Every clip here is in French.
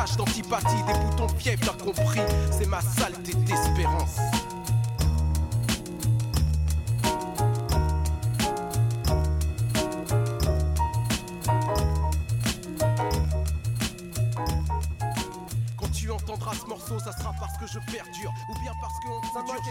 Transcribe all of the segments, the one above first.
taches d'antipathie, des boutons de fièvre, t'as compris, c'est ma saleté d'espérance. Tu entendras ce morceau, ça sera parce que je perdure ou bien parce qu'on perdure.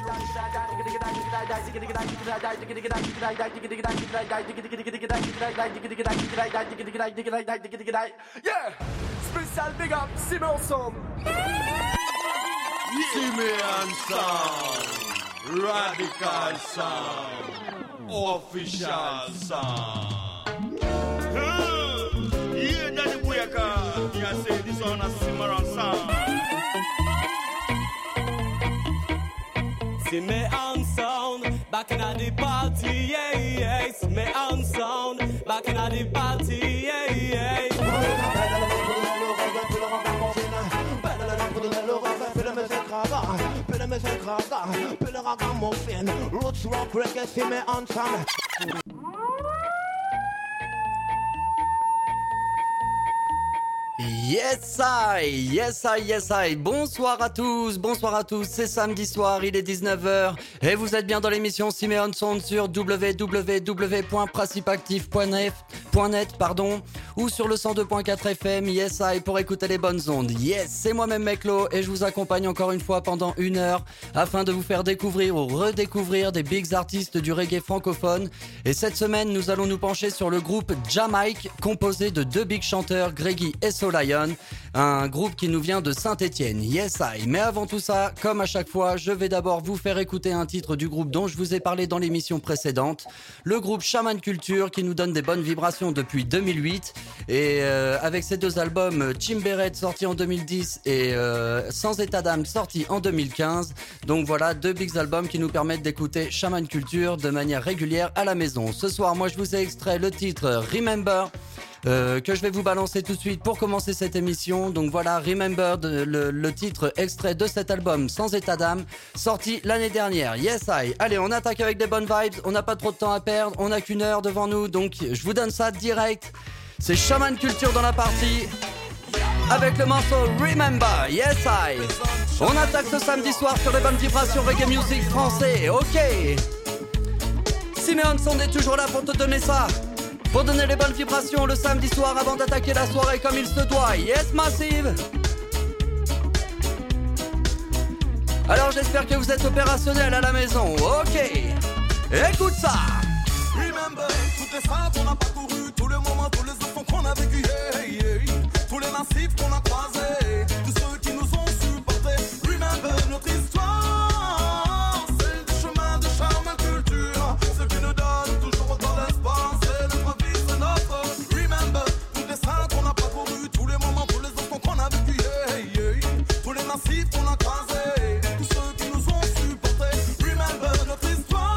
Yeah, spécial big up, Simeon Sound. Simeon Sound, Radical Sound, Official Sound. Yeah, Daddy Boyaka, you say this one a Simeon Sound. Simeon Sound, back in the party, yeah, yeah. Simeon Sound, back in the party, yeah, yeah. Roots rock reggae, Simeon Sound. Yes I. Bonsoir à tous, c'est samedi soir, il est 19h et vous êtes bien dans l'émission Simeon Sound sur www.principeactif.net ou sur le 102.4 FM, Yes I, pour écouter les bonnes ondes. Yes, c'est moi-même Meklo et je vous accompagne encore une fois pendant 1 heure afin de vous faire découvrir ou redécouvrir des bigs artistes du reggae francophone. Et cette semaine, nous allons nous pencher sur le groupe Jamaïque, composé de 2 big chanteurs, Greggy et Solion, un groupe qui nous vient de Saint-Étienne. Yes I. Mais avant tout ça, comme à chaque fois, je vais d'abord vous faire écouter un titre du groupe dont je vous ai parlé dans l'émission précédente, le groupe Shaman Culture, qui nous donne des bonnes vibrations depuis 2008. Et avec ces 2 albums, Chimberet sorti en 2010 et Sans état d'âme sorti en 2015. Donc voilà, 2 big albums qui nous permettent d'écouter Shaman Culture de manière régulière à la maison. Ce soir, moi je vous ai extrait le titre Remember, que je vais vous balancer tout de suite pour commencer cette émission. Donc voilà, Remember, le titre extrait de cet album Sans état d'âme, sorti l'année dernière. Yes I. Allez, on attaque avec des bonnes vibes, on n'a pas trop de temps à perdre, on n'a qu'1 heure devant nous, donc je vous donne ça direct. C'est Shaman Culture dans la partie avec le morceau Remember. Yes I. On attaque ce samedi soir sur les bonnes vibrations reggae music français. Ok, Simeon Sound est toujours là pour te donner ça, pour donner les bonnes vibrations le samedi soir avant d'attaquer la soirée comme il se doit. Yes Massive. Alors j'espère que vous êtes opérationnels à la maison. Ok, écoute ça. Remember, toutes les strates qu'on a parcouru, tous les moments, tous les enfants qu'on a vécu, yeah, yeah. Tous les massifs qu'on a croisés, tous ceux qui nous ont supportés. Remember notre histoire, celle du chemin de Shaman Culture, ce qui nous donne toujours autant d'espoir, c'est notre vie, c'est notre. Remember, toutes les strates qu'on a parcouru, tous les moments, tous les enfants qu'on a vécu, yeah, yeah. Tous les massifs qu'on a croisés, tous ceux qui nous ont supportés. Remember notre histoire.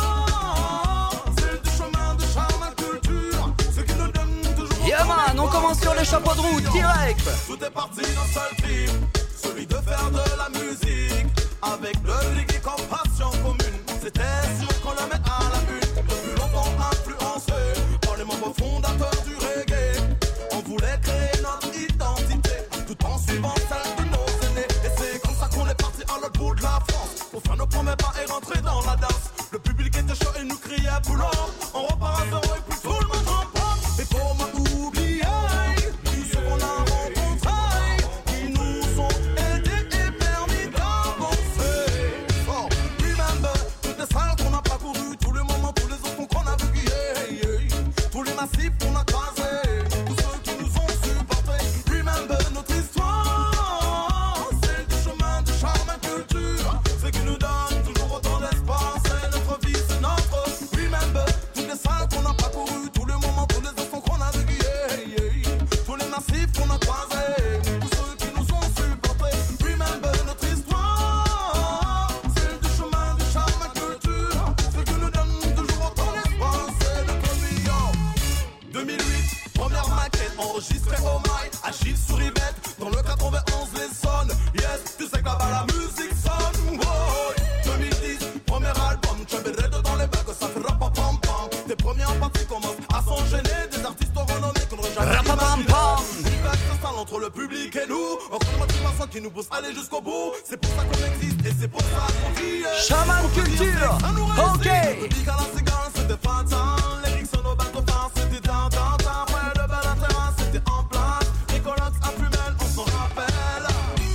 On commence sur les chapeaux de roue, direct. Tout est parti d'un seul trip, celui de faire de la musique avec le reggae comme passion commune. C'était sûr qu'on le met à la une. Depuis longtemps influencé par les membres fondateurs du reggae, on voulait créer notre identité tout en suivant celle de nos aînés. Et c'est comme ça qu'on est parti à l'autre bout de la France pour faire nos premiers pas et rentrer dans la danse. Le public était chaud et nous criait boulot. On repart à zéro et puis tout le monde remporte. Et pour moi oublier tous ceux qu'on a rencontrés, qui nous ont aidés et permis d'avancer. Oh, remember, toutes les salles qu'on a parcourues, tous les moments, tous les enfants qu'on a vécu, yeah, yeah. Tous les massifs qu'on a croisés, tous ceux qui nous ont supportés. Remember notre histoire, celle du chemin de Shaman Culture, ce qui nous donne toujours autant d'espoir, c'est notre vie, c'est notre. Remember, toutes les salles qu'on a parcourues, tous les moments, tous les enfants qu'on a vécu, yeah, yeah. Tous les massifs qu'on a croisés, tous ceux qui nous ont supportés. Remember notre histoire, celle du chemin de Shaman Culture, ce qui nous donne toujours autant d'espoir, c'est notre vie, yo. 2008, première maquette enregistrée au mic, à Gilles sur Yvette, dans le 91 les sonnes. Yes, tu sais que là-bas la musique sonne. Oh, 2010, premier album, Chimberet dans les bacs, ça fait rapapam-pam. Tes premiers en partie commencent à s'enchaîner, des artistes renommés qu'on ne jamais imaginé. Une vague s'installe entre le public et nous. Encore une motivation qui nous pousse à aller jusqu'au bout. C'est pour ça qu'on existe et c'est pour ça qu'on dit Shaman Culture. Ok. Le big à la cigare, c'était fatal. Les rigs sur nos bateaux phares, c'était dans. Ouais, le bel intérêt, c'était en place. Nicolas à Fumel, on s'en rappelle.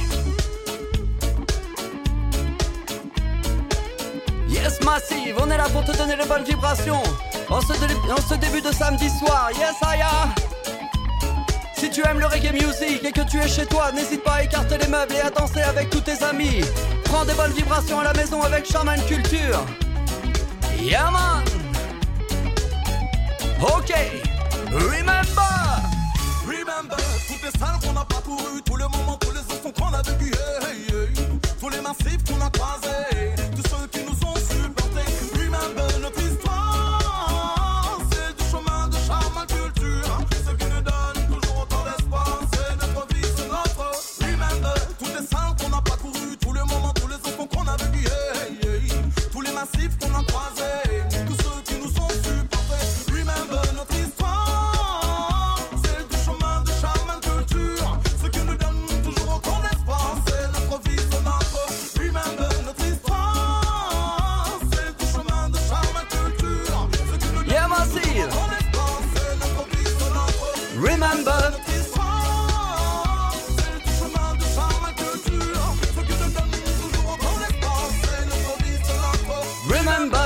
Yes Massive, on est là pour te donner les bonnes vibrations en ce début de samedi soir. Yes Aya. Si tu aimes le reggae music et que tu es chez toi, n'hésite pas à écarter les meubles et à danser avec tous tes amis. Prends des bonnes vibrations à la maison avec Shaman Culture. Yeah man. Ok. Remember, toutes les salles qu'on n'a pas couru, tous les moments, tous les enfants qu'on a vécu, tous les massifs qu'on a croisés, tous ceux qui nous ont supportés. Remember notre histoire, c'est du chemin de Shaman Culture, ce qui nous donne toujours autant d'espoir, c'est notre vie, c'est notre. Remember toutes les salles qu'on n'a pas couru, tous les moments, tous les enfants qu'on a vécu, tous les massifs qu'on a croisés, tous ceux qui nous ont supportés. Remember notre histoire, c'est du chemin de Shaman Culture, ce qui nous donne toujours autant d'espoir, c'est notre vie, c'est notre. Remember notre histoire, c'est du chemin de Shaman Culture, ce qui nous donne Yeah, toujours Massive. autant d'espoir, c'est notre vie, c'est notre. remember, Notre histoire, c'est du chemin de Shaman Culture, ce qui nous donne toujours autant d'espoir, c'est notre vie, c'est notre. remember,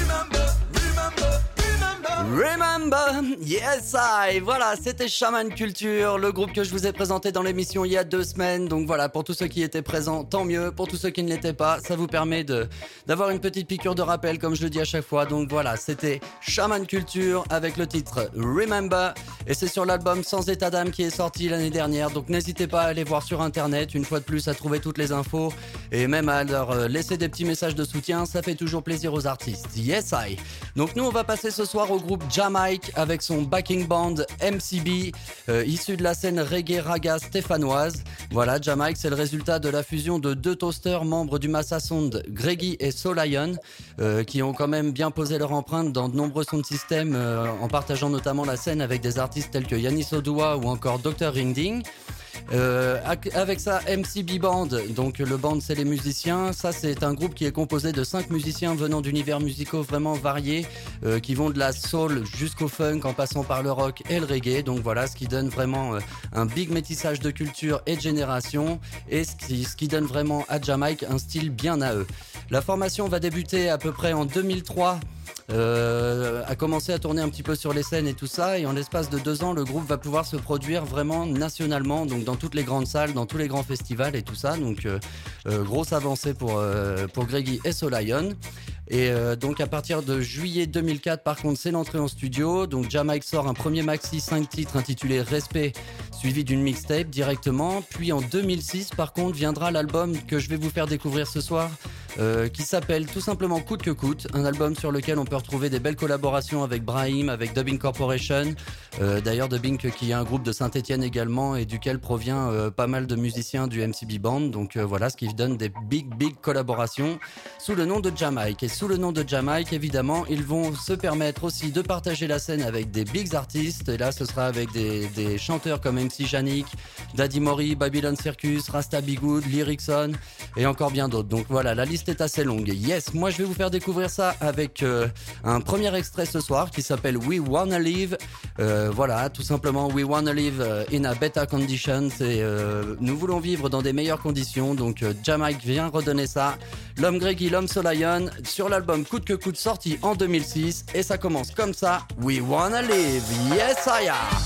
Remember. yes I. Voilà, c'était Shaman Culture, le groupe que je vous ai présenté dans l'émission il y a 2 semaines. Donc voilà, pour tous ceux qui étaient présents, tant mieux. Pour tous ceux qui ne l'étaient pas, ça vous permet d'avoir une petite piqûre de rappel, comme je le dis à chaque fois. Donc voilà, c'était Shaman Culture avec le titre Remember. Et c'est sur l'album Sans état d'âme qui est sorti l'année dernière. Donc n'hésitez pas à aller voir sur internet, une fois de plus, à trouver toutes les infos. Et même à leur laisser des petits messages de soutien, ça fait toujours plaisir aux artistes. Yes I. Donc nous, on va passer ce soir au groupe Jamaica avec son backing band MCB, issu de la scène reggae raga stéphanoise. Voilà, Jamaica, c'est le résultat de la fusion de 2 toasters membres du Massa Sound, Greggy et Soul Lion, qui ont quand même bien posé leur empreinte dans de nombreux sons de système, en partageant notamment la scène avec des artistes tels que Yannis Odua ou encore Dr Ringding. Avec ça, MCB Band, donc le band c'est les musiciens. Ça c'est un groupe qui est composé de 5 musiciens venant d'univers musicaux vraiment variés, qui vont de la soul jusqu'au funk en passant par le rock et le reggae. Donc voilà, ce qui donne vraiment un big métissage de culture et de génération, et ce qui donne vraiment à Jamaica un style bien à eux. La formation va débuter à peu près en 2003, a commencé à tourner un petit peu sur les scènes et tout ça, et en l'espace de 2 ans le groupe va pouvoir se produire vraiment nationalement, donc dans toutes les grandes salles, dans tous les grands festivals et tout ça. Donc grosse avancée pour Greggy et Soul Lion. Et donc à partir de juillet 2004, par contre, c'est l'entrée en studio. Donc Jamaica sort un premier maxi 5 titres intitulé Respect, suivi d'une mixtape directement. Puis en 2006, par contre, viendra l'album que je vais vous faire découvrir ce soir, qui s'appelle tout simplement Coûte que coûte, un album sur lequel on peut retrouver des belles collaborations avec Brahim, avec Dubbing Corporation, d'ailleurs Dubbing qui est un groupe de Saint-Étienne également, et duquel provient pas mal de musiciens du MCB Band. Donc voilà, ce qui donne des big collaborations sous le nom de Jamaica. Et sous le nom de Jamaica, évidemment, ils vont se permettre aussi de partager la scène avec des bigs artistes, et là ce sera avec des chanteurs comme MC Janik, Daddy Mori, Babylon Circus, Rasta Bigood, Lyricson et encore bien d'autres. Donc voilà, la liste est assez longue. Yes, moi je vais vous faire découvrir ça avec un premier extrait ce soir qui s'appelle We Wanna Live. Voilà, tout simplement We Wanna Live in a Better Condition. Nous voulons vivre dans des meilleures conditions. Donc Jamaica vient redonner ça. L'homme Greggy, l'homme Soul Lion sur l'album Coûte que coûte, sorti en 2006, et ça commence comme ça. We Wanna Live. Yes I am.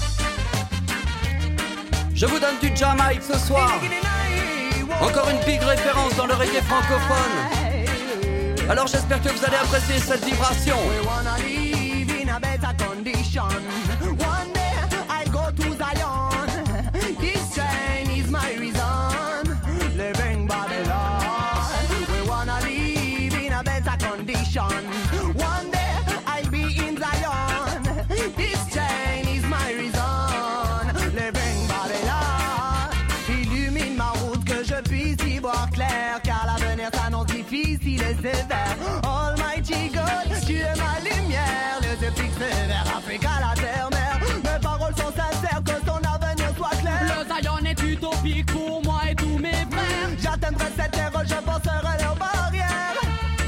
Je vous donne du Jamaica ce soir. Encore une big référence dans le reggae francophone. Alors j'espère que vous allez apprécier cette vibration. We wanna live in a better condition. One day I'll go to Zion. This chain is my reason. Living Babylon. We wanna live in a better condition. One day I'll be in Zion. This chain is my reason. Living Babylon. Illumine ma route que je puisse y voir clair, car l'avenir s'annonce difficile et sévère. Almighty God, tu es ma lumière. Les yeux fixés vers Afrique à la terre-mère. Mes paroles sont sincères, que ton avenir soit clair. Le Zion est utopique pour moi tous mes frères. J'atteindrai cette terre, je passerai leurs barrières.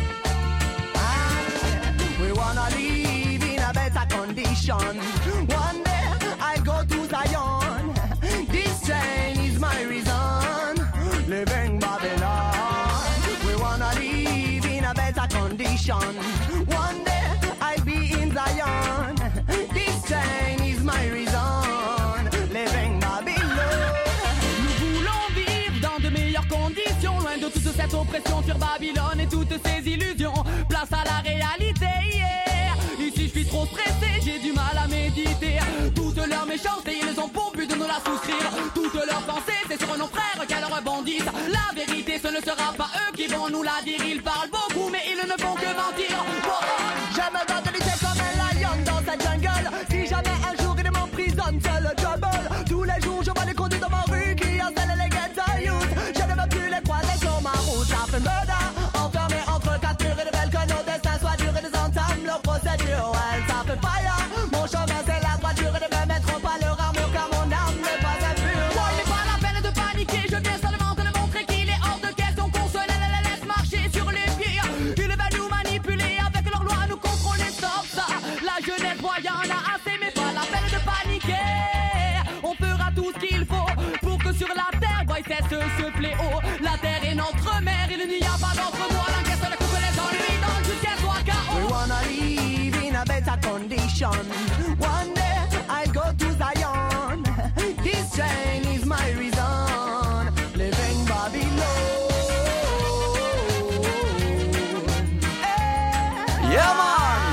We wanna live in a better condition. One day I'll go to Zion. This chain is my reason. Living Babylon. We wanna live in a better condition. One day I'll be in Zion. This chain is my reason. Living Babylon. Nous voulons vivre dans de meilleures conditions, loin de toute cette oppression sur Babylone et toutes ces illusions. Place à la réalité, yeah. Ici je suis trop stressé, j'ai du mal à méditer. Toute leur méchanceté, ils ont pour but de nous la souscrire. Toutes leurs pensées, c'est sur nos frères qu'elles rebondissent. La vérité, ce ne sera pas eux qui vont nous la dire. Ils parlent beaucoup, mais ils ne font que mentir. J'aime bien de lutter comme un lion dans cette jungle. Si jamais un jour ils m'emprisonnent, c'est le trouble. Tous les jours, je vois les conduits dans ma rue qui harcèlent les ghetto youth. Je ne veux plus les croiser sur ma route. Ça fait murder, enfermés entre quatre murs et de veulent que nos destins soient durs et nous entament leur procédure. Ouais, ça fait fire. Mon chemin, c'est la droiture et ne me mettront pas leur armure car mon âme n'est pas impure. Moi, il n'est pas la peine de paniquer, je viens seulement te le montrer qu'il est hors de question qu'on se laisse marcher sur les pieds. Ils veulent nous manipuler avec leurs lois, nous contrôler, stop ça. La jeunesse voyant a assez, mais pas la peine de paniquer. On fera tout ce qu'il faut pour que sur la terre, boy, cesse ce fléau. La terre est notre mère, il n'y a pas d'autre mot. L'enquête de couper les ennuis dans jusqu'à toi KO. We wanna live in a better condition. One day I'll go to Zion. This chain is my reason. Living Babylon. Yeah, man!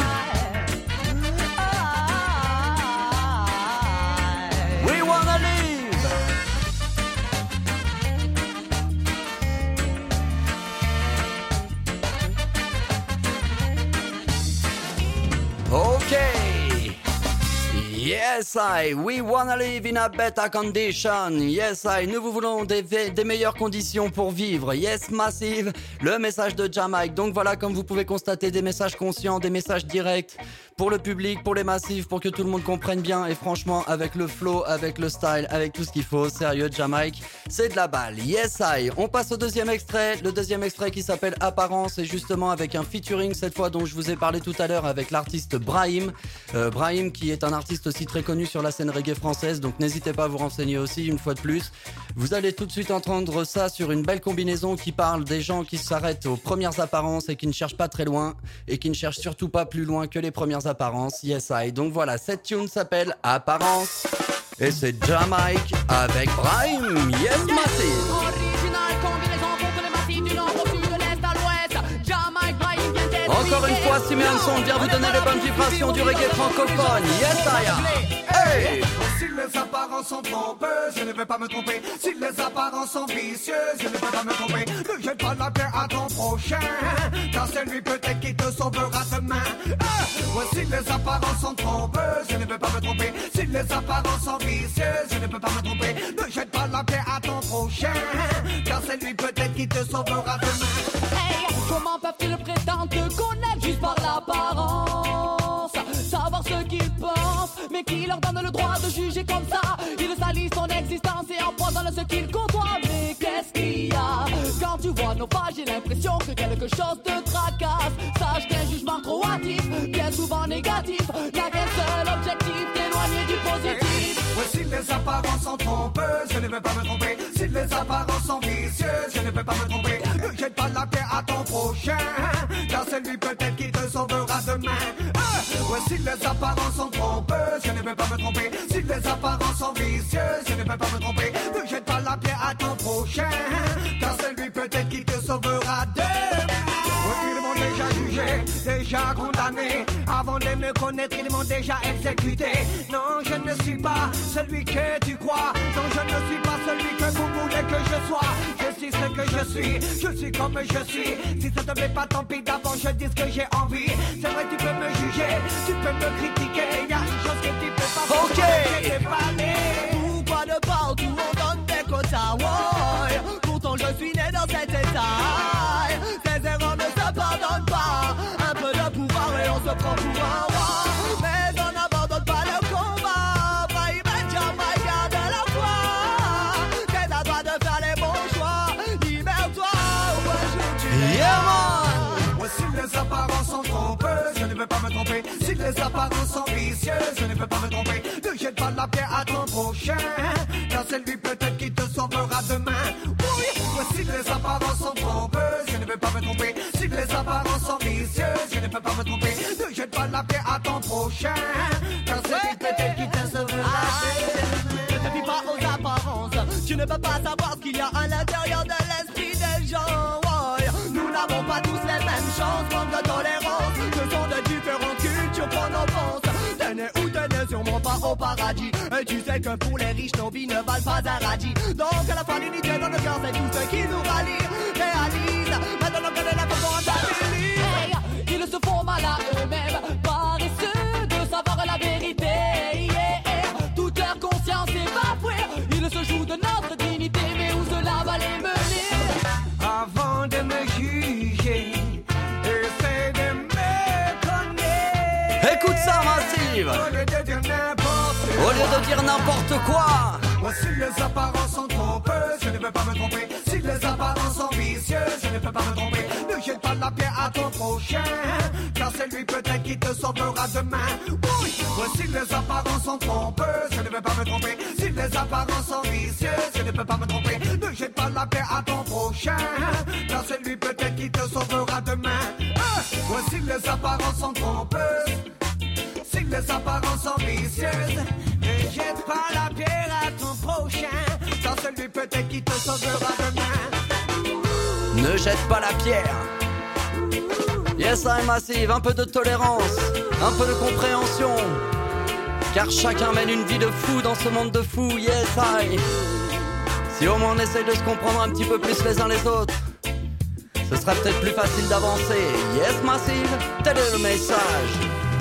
We wanna live! Okay. Yes, we wanna live in a better condition. Yes, nous voulons des meilleures conditions pour vivre. Yes, Massive, le message de Jamaïque. Donc voilà, comme vous pouvez constater, des messages conscients, des messages directs pour le public, pour les massifs, pour que tout le monde comprenne bien. Et franchement, avec le flow, avec le style, avec tout ce qu'il faut, sérieux, Jamaïque, c'est de la balle. Yes, on passe au deuxième extrait. Le deuxième extrait qui s'appelle Apparence, et justement avec un featuring cette fois dont je vous ai parlé tout à l'heure avec l'artiste Brahim. Brahim qui est un artiste aussi très connu sur la scène reggae française, donc n'hésitez pas à vous renseigner aussi une fois de plus. Vous allez tout de suite entendre ça sur une belle combinaison qui parle des gens qui s'arrêtent aux premières apparences et qui ne cherchent pas très loin et qui ne cherchent surtout pas plus loin que les premières apparences. Yes, donc voilà, cette tune s'appelle Apparence et c'est Jamaïque avec Brahim. Yes, Massive. Original combinaison pour tous les massifs du nord au sud, de l'est à l'ouest. Jamaïque, Brahim vient d'être Encore une fois, Simeon Son vient vous donner les bonnes vibrations du reggae francophone. Yes, Aya. Hey! Si les apparences sont trompeuses, je ne vais pas me tromper. Si les apparences sont vicieuses, je ne vais pas me tromper. Ne jette pas la pierre à ton prochain, car c'est lui peut-être qui te sauvera demain. Si les apparences sont trompeuses, je ne vais pas me tromper. Si les apparences sont vicieuses, je ne peux pas me tromper. Ne jette pas la pierre à ton prochain, car c'est lui peut-être qui te sauvera demain. Hey, comment peuvent-ils prétendre te connaître juste par l'apparence? Savoir ce qu'ils pensent, mais qui leur donne le droit de juger comme ça? Ils salissent son existence et empoisonnent ce qu'ils côtoient. Mais qu'est-ce qu'il y a? Quand tu vois nos pages, j'ai l'impression que quelque chose te tracasse. Sache qu'un jugement trop hâtif, bien souvent négatif, n'a qu'un seul objectif, d'éloigner du positif. Ouais, si les apparences sont trompeuses, je ne vais pas me tromper. Si les apparences sont vicieuses, je ne vais pas me tromper. Ne jette pas la pierre à ton prochain, car c'est lui peut-être qui te sauvera demain. Ouais, si les apparences sont trompeuses, je ne vais pas me tromper. Si les apparences sont vicieuses, je ne vais pas me tromper. Ne jette pas la pierre à ton prochain, car c'est lui peut-être qui te sauvera demain. Ouais, ils m'ont déjà jugé, déjà condamné. Avant de me connaître, ils m'ont déjà exécuté. Non, je ne suis pas celui que tu crois. Non, je ne suis pas celui que vous voulez que je sois. Je suis ce que je suis comme je suis. Si ça te plaît pas, tant pis, d'avant je dis ce que j'ai envie. C'est vrai, tu peux me juger, tu peux me critiquer. Y'a une chose que tu peux pas faire, je t'ai parlé. Pourquoi de partout on donne des quotas, ouais. Pourtant je suis né dans cet état. Ces erreurs ne se pardonnent pas. Un peu de pouvoir et on se prend pour un roi. Mais on n'abandonne pas le combat. Brahim et Jamaïque, garde la foi. C'est à toi de faire les bons choix. les apparences sont vicieuses, je ne peux pas me tromper. Ne jette pas la pierre à ton prochain, car c'est lui peut-être qui te sauvera demain. Oui, voici les apparences sont trompeuses, je ne peux pas me tromper. Si les apparences sont vicieuses, je ne peux pas me tromper. Ne jette pas la pierre à ton prochain, car c'est lui peut-être qui te sauvera demain. Ne te fie pas aux apparences, tu ne peux pas savoir ce qu'il y a à l'intérieur de l'esprit des gens. Ouais. Nous n'avons pas tous les mêmes chances, manque de tolérance. Ce sont de différentes cultures qu'on offense. T'es né ou t'es né sûrement pas au paradis. Et tu sais que pour les riches, nos vies ne valent pas un radis. Donc à la fin, l'unité dans le cœur, c'est tout ce qui nous rallie. Réalise, maintenant que la force stabilise. Hey, ils se font mal à eux-mêmes, paresseux de savoir la vérité. Yeah, toute leur conscience évaporée. Ils se jouent de notre dignité, mais où cela va les mener? Avant de me juger, essaie de me connaître. Écoute ça, Massive. Au lieu de dire n'importe Au lieu de dire n'importe quoi. Moi, si les apparences sont trompeuses, je ne peux pas me tromper. Si les apparences sont vicieuses, je ne peux pas me tromper. Ne jette pas la pierre à ton prochain, car c'est lui peut-être qui te sauvera demain. Oui, moi, si les apparences sont trompeuses, je ne peux pas me tromper. Si les apparences sont vicieuses, je ne peux pas me tromper. Ne jette pas la pierre à ton prochain, car c'est lui peut-être qui te sauvera demain. Moi, si les apparences sont trompeuses, si les apparences sont vicieuses, ne jette pas la pierre à ton prochain, car celui peut-être qui te sauvera demain. Ne jette pas la pierre. Yes, I'm Massive, un peu de tolérance, un peu de compréhension, car chacun mène une vie de fou dans ce monde de fous. Yes, I. Si au moins on essaye de se comprendre un petit peu plus les uns les autres, ce sera peut-être plus facile d'avancer. Yes, Massive, tel est le message.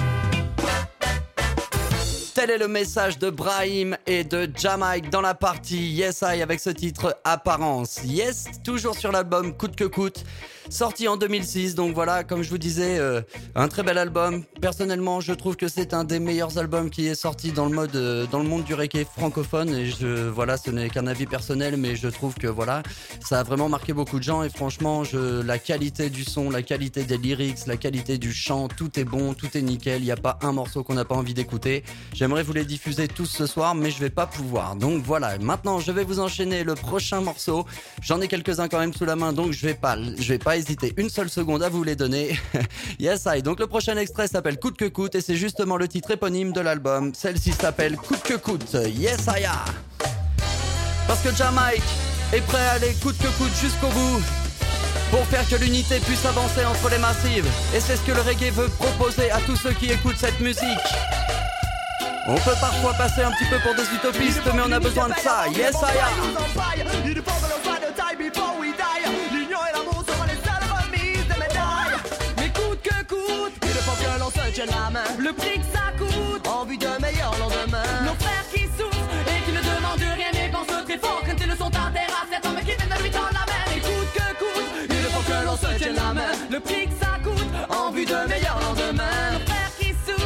Tel est le message de Brahim et de Jamaïque dans la partie Yes I avec ce titre Apparence. Yes, toujours sur l'album Coûte que coûte, sorti en 2006. Donc voilà, comme je vous disais, un très bel album. Personnellement, je trouve que c'est un des meilleurs albums qui est sorti dans le monde du reggae francophone. Et voilà, ce n'est qu'un avis personnel, mais je trouve que voilà, ça a vraiment marqué beaucoup de gens. Et franchement, la qualité du son, la qualité des lyrics, la qualité du chant, tout est bon, tout est nickel. Il n'y a pas un morceau qu'on n'a pas envie d'écouter. J'aimerais vous les diffuser tous ce soir, mais je vais pas pouvoir. Donc voilà, maintenant je vais vous enchaîner le prochain morceau. J'en ai quelques-uns quand même sous la main, donc je vais pas hésiter une seule seconde à vous les donner. Yes I. Donc le prochain extrait s'appelle Coûte que coûte et c'est justement le titre éponyme de l'album. Celle-ci s'appelle Coûte que coûte. Yes I. Parce que Jamaïque est prêt à aller coûte que coûte jusqu'au bout, pour faire que l'unité puisse avancer entre les massives. Et c'est ce que le reggae veut proposer à tous ceux qui écoutent cette musique. On peut parfois passer un petit peu pour des utopistes, mais on a besoin de ça. Yes, I am. Il faut que l'on soit de taille before we die. L'union et l'amour seront les seules remises de médailles. Mais coûte que coûte, il faut que l'on se tienne la main. Le prix que ça coûte, en vue de meilleurs lendemains. Nos frères qui souffrent et qui ne demandent rien mais pensent très fort quand ils sont à terre à cet homme qui vient de lui tendre la main. Mais coûte que coûte, il faut que l'on se tienne la main. Le prix que ça coûte, en vue de meilleurs lendemains. Nos frères qui souffrent.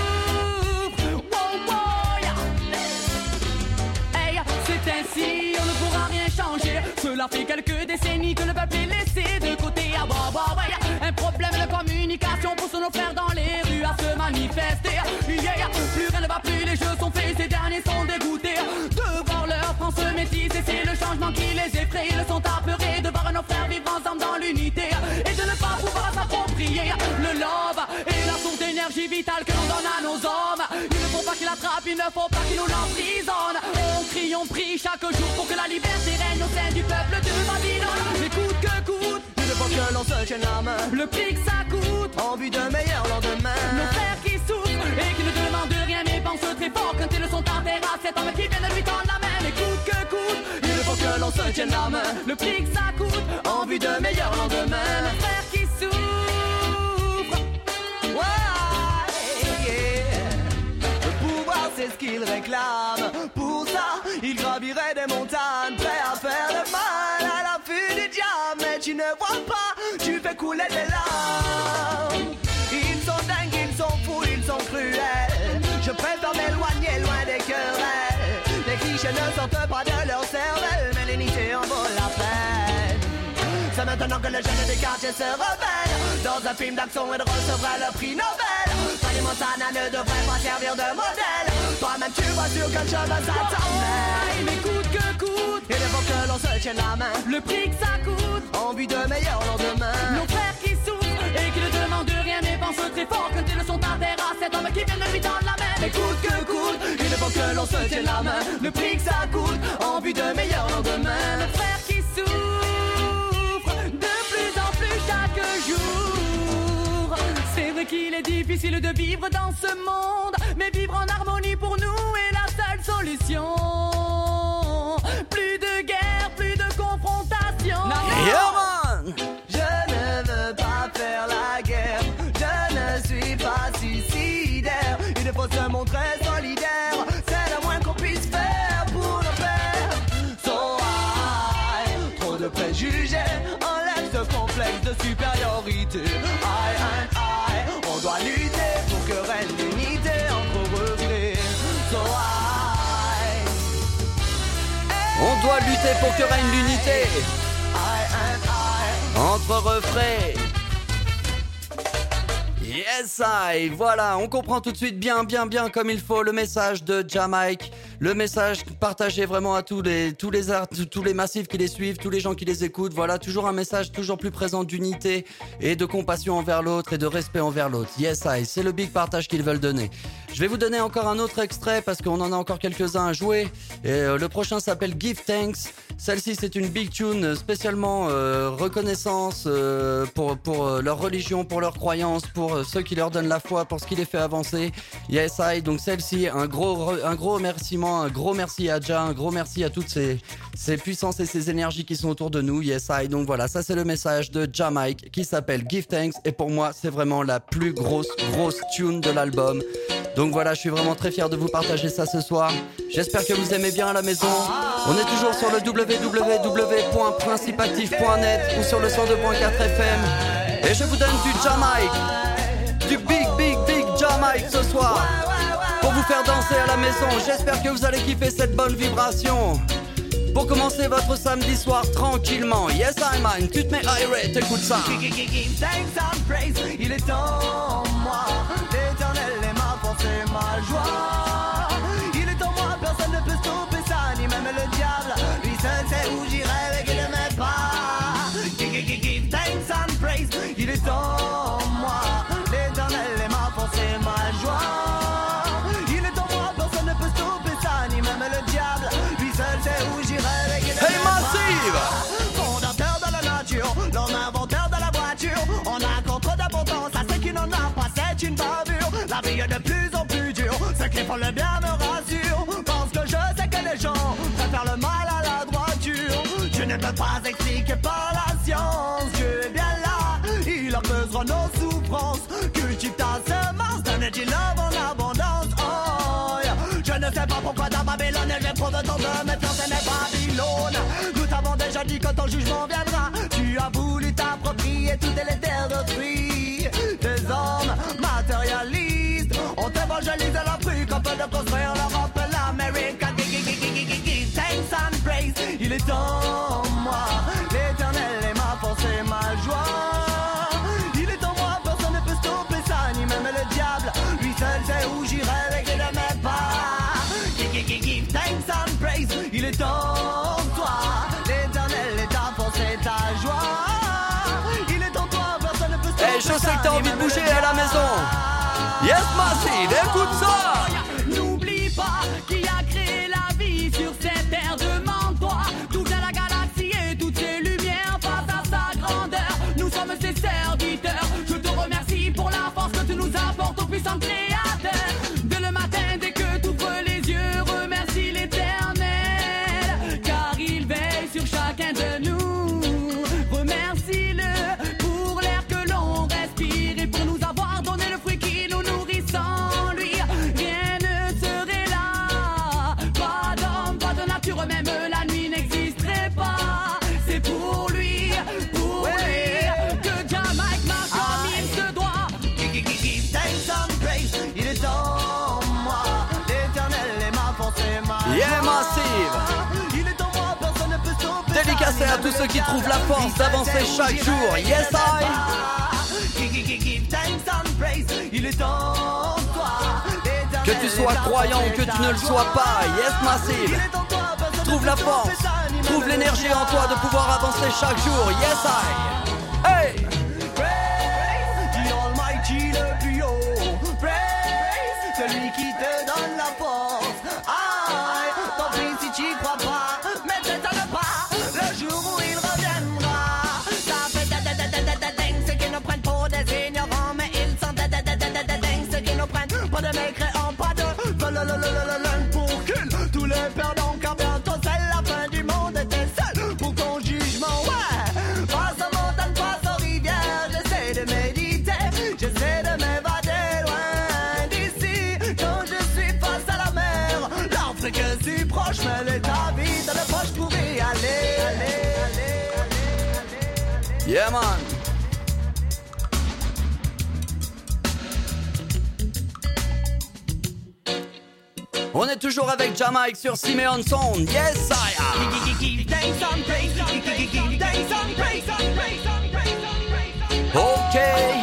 Ainsi, on ne pourra rien changer. Cela fait quelques décennies que le peuple est laissé de côté. Ah bah bah ouais, un problème de communication pousse nos frères dans les rues à se manifester. Yeah, plus rien ne va plus, les jeux sont faits, ces derniers sont dégoûtés de voir leur France métisse. Et c'est le changement qui les effraie. Ils sont apeurés de voir nos frères vivre ensemble dans l'unité et de ne pas pouvoir s'approprier le love et la source d'énergie vitale que l'on donne à nos hommes. Il ne faut pas qu'ils l'attrapent, il ne faut pas qu'ils nous l'emprisonnent. On crie, on prie chaque jour pour que la liberté règne au sein du peuple de Babylone. Mais coûte que coûte, il faut que l'on se tienne la main. Le prix que ça coûte, en vue de meilleurs lendemains. Nos frères qui souffrent et qui ne demandent rien mais pensent très fort quand ils sont à terre à cet homme qui vient de lui tendre la main. Mais coûte que coûte, il faut que l'on se tienne la main. Le prix que ça coûte, en vue de meilleurs lendemains. Nos frères qui souffrent, ouais, yeah. Le pouvoir c'est ce qu'ils réclament. Pour ça, ils graviraient des montagnes, prêts à faire le mal à l'affût du diable. Mais tu ne vois pas, tu fais couler des larmes. Ils sont dingues, ils sont fous, ils sont cruels. Je préfère m'éloigner loin des querelles. Les clichés ne sortent pas de leur cervelle, mais l'unité en vaut la peine. Ça maintenant que le jeune des quartiers se rebelle dans un film d'action, il recevra le prix Nobel. Tony Montana ne devrait pas servir de modèle. Toi-même tu vois sur quel chemin ça t'emmène. Mais coûte que coûte, il faut que l'on se tienne la main. le prix que ça coûte, En vue de meilleurs lendemains. nos frères qui souffrent et qui ne demandent rien mais pensent très fort que tes leçons t'intéressent à cet homme qui vient de lui tendre la main. Mais coûte que coûte, il faut que l'on se tienne la main. Le prix que ça coûte, en vue de meilleurs lendemains. Nos frères qui souffrent de plus en plus chaque jour. C'est vrai qu'il est difficile de vivre dans ce monde, mais vivre en harmonie pour nous est la seule solution. Plus de guerre, plus de confrontation. Yeah, man. Je ne veux pas faire la guerre, je ne suis pas suicidaire. Il faut se montrer solidaire, c'est le moins qu'on puisse faire pour nos pères. So high, trop de préjugés, enlève ce complexe de supériorité. On doit lutter pour que règne l'unité entre reflets. So high, On doit lutter pour que règne l'unité entre refrains. Yes, I. Voilà, on comprend tout de suite bien comme il faut le message de Jamaïque. Le message partagé vraiment à tous les massifs qui les suivent, tous les gens qui les écoutent. Voilà, toujours un message toujours plus présent d'unité et de compassion envers l'autre et de respect envers l'autre. Yes, I. C'est le big partage qu'ils veulent donner. Je vais vous donner encore un autre extrait parce qu'on en a encore quelques-uns à jouer. Et le prochain s'appelle Give Thanks. Celle-ci, c'est une big tune spécialement reconnaissance pour leur religion, pour leurs croyances, pour ceux qui leur donnent la foi, pour ce qui les fait avancer. Yes, I. Donc celle-ci, un gros remerciement, un gros merci à Jah, un gros merci à toutes ces puissances et ces énergies qui sont autour de nous. Yes, I. Donc voilà, ça c'est le message de Jamaïque qui s'appelle Give Thanks. Et pour moi, c'est vraiment la plus grosse tune de l'album. Donc voilà, je suis vraiment très fier de vous partager ça ce soir. J'espère que vous aimez bien à la maison. On est toujours sur le www.principactif.net ou sur le 102.4 FM. Et je vous donne du Jamaïque, du big Jamaïque ce soir, pour vous faire danser à la maison. J'espère que vous allez kiffer cette bonne vibration. Pour commencer votre samedi soir tranquillement. Yes, I man, tu te mets irate, écoute ça. Give thanks and praise, il est en moi. L'éternel est ma force et ma joie. Il est en moi, personne ne peut stopper ça, ni même le diable. Lui seul sait où j'irai avec de mes pas. Give thanks and praise, il est en moi. L'éternel est ma force et ma joie. Il est en moi, personne ne peut stopper ça, ni même le diable. Lui seul sait où j'irai avec de mes pas. Hey Massive! Fondateur de la nature, l'homme inventeur de la voiture. On a encore trop d'importance à ceux qui n'en ont pas, c'est une bavure. La vie est de plus en plus dure, ceux qui font le bien me rassurent. Parce que je sais que les gens préfèrent le mal à la droiture. Je ne peux pas expliquer par la science, Dieu est bien là, il apaisera nos souffrances. Cultive ta semence, donne-t-il love en abondance. Oh, yeah. Je ne sais pas pourquoi dans Babylone j'éprouve tant de méfiance et mes Babylone. Nous t'avons déjà dit que ton jugement viendra. Tu as voulu t'approprier toutes les terres d'autrui. Des hommes matérialistes, on t'évangélise l'Afrique afin de construire l'Europe et l'Amérique. Give thanks and praise, il est en moi. L'éternel est ma force et ma joie. Il est en moi, personne ne peut stopper ça, ni même le diable. Lui seul sait où j'irai avec de mes pas. Give thanks and praise, il est en toi. L'éternel est ta force et ta joie. Il est en toi, personne ne peut stopper ça. Hey, je sais que t'as envie de bouger à la maison. Yes Massive, écoute ça. N'oublie pas qui a créé la vie sur cette terre. Demande-toi d'où vient la galaxie et toutes ses lumières face à sa grandeur. Nous sommes ses serviteurs. Je te remercie pour la force que tu nous apportes au puissant créateur. Dès le matin, dès que tu ouvres les yeux, remercie l'Éternel, car il veille sur chacun de nous. Remercie-le pour l'air que l'on respire et pour nous avoir donné le fruit qui nous nourrit. Sans lui, rien ceux qui trouvent la force d'avancer chaque jour. Yes, I. Que tu sois croyant ou que tu ne le sois pas, yes Massive. Trouve la force, trouve l'énergie en toi de pouvoir avancer chaque jour, yes I. Hey! Praise the Almighty, le plus haut. Praise celui qui te donne la force. Aïe, tant pis si tu crois pas, mais t'étonnes pas, le jour où il reviendra. Ça fait da-da-da-da-da-da-ding, ceux qui nous prennent pour des ignorants, mais ils sont da-da-da-da-da-ding, ceux qui nous prennent pour des mécréants, pas de pour cul. Tous les perdants, car bientôt c'est la fin du monde et t'es seul pour ton jugement, ouais. Face aux montagnes, face aux rivières, j'essaie de méditer, j'essaie de m'évader loin d'ici. Quand je suis face à la mer, l'Afrique est si proche, mais l'état vide dans le poche pour y aller. Yeah man. On est toujours avec Jamaïque sur Simeon Sound. Yes, I am. Ok.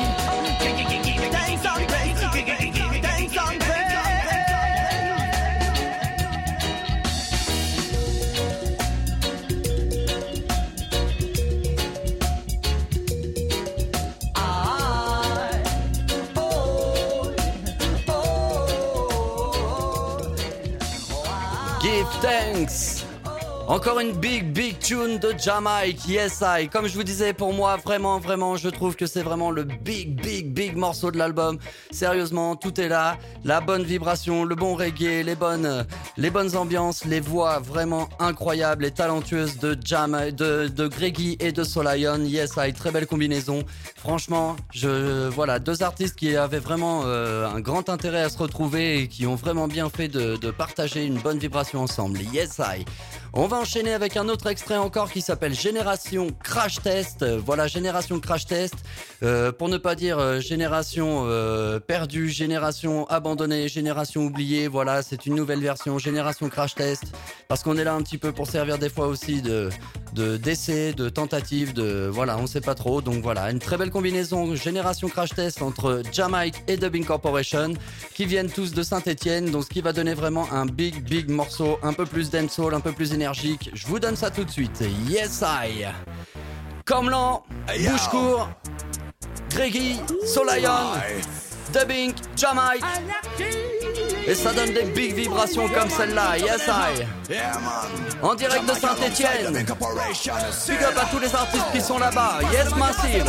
Give thanks. Encore une big tune de Jamaïque, yes I. Comme je vous disais, pour moi, vraiment, je trouve que c'est vraiment le big morceau de l'album. Sérieusement, tout est là. La bonne vibration, le bon reggae, les bonnes ambiances, les voix vraiment incroyables et talentueuses de de Greggy et de Solayon. Yes I, très belle combinaison. Franchement, voilà, deux artistes qui avaient vraiment un grand intérêt à se retrouver et qui ont vraiment bien fait de partager une bonne vibration ensemble. Yes I. On va enchaîner avec un autre extrait encore qui s'appelle Génération Crash Test. Voilà, Génération Crash Test. Pour ne pas dire Génération perdue, Génération abandonnée, Génération oubliée. Voilà, c'est une nouvelle version, Génération Crash Test. Parce qu'on est là un petit peu pour servir des fois aussi d'essais, de tentatives, voilà, on sait pas trop. Donc voilà, une très belle combinaison Génération Crash Test entre Jamaïque et Dubbing Corporation qui viennent tous de Saint-Etienne. Donc ce qui va donner vraiment un big morceau, un peu plus dancehall, un peu plus énergique. Je vous donne ça tout de suite. Yes I. Comlan, Bouchecourt, Greggy, Solayon, Dubbing, Jamaïque. Et ça donne des big vibrations comme celle-là. Yes I. En direct de Saint-Etienne. Big up à tous les artistes qui sont là-bas. Yes Massive.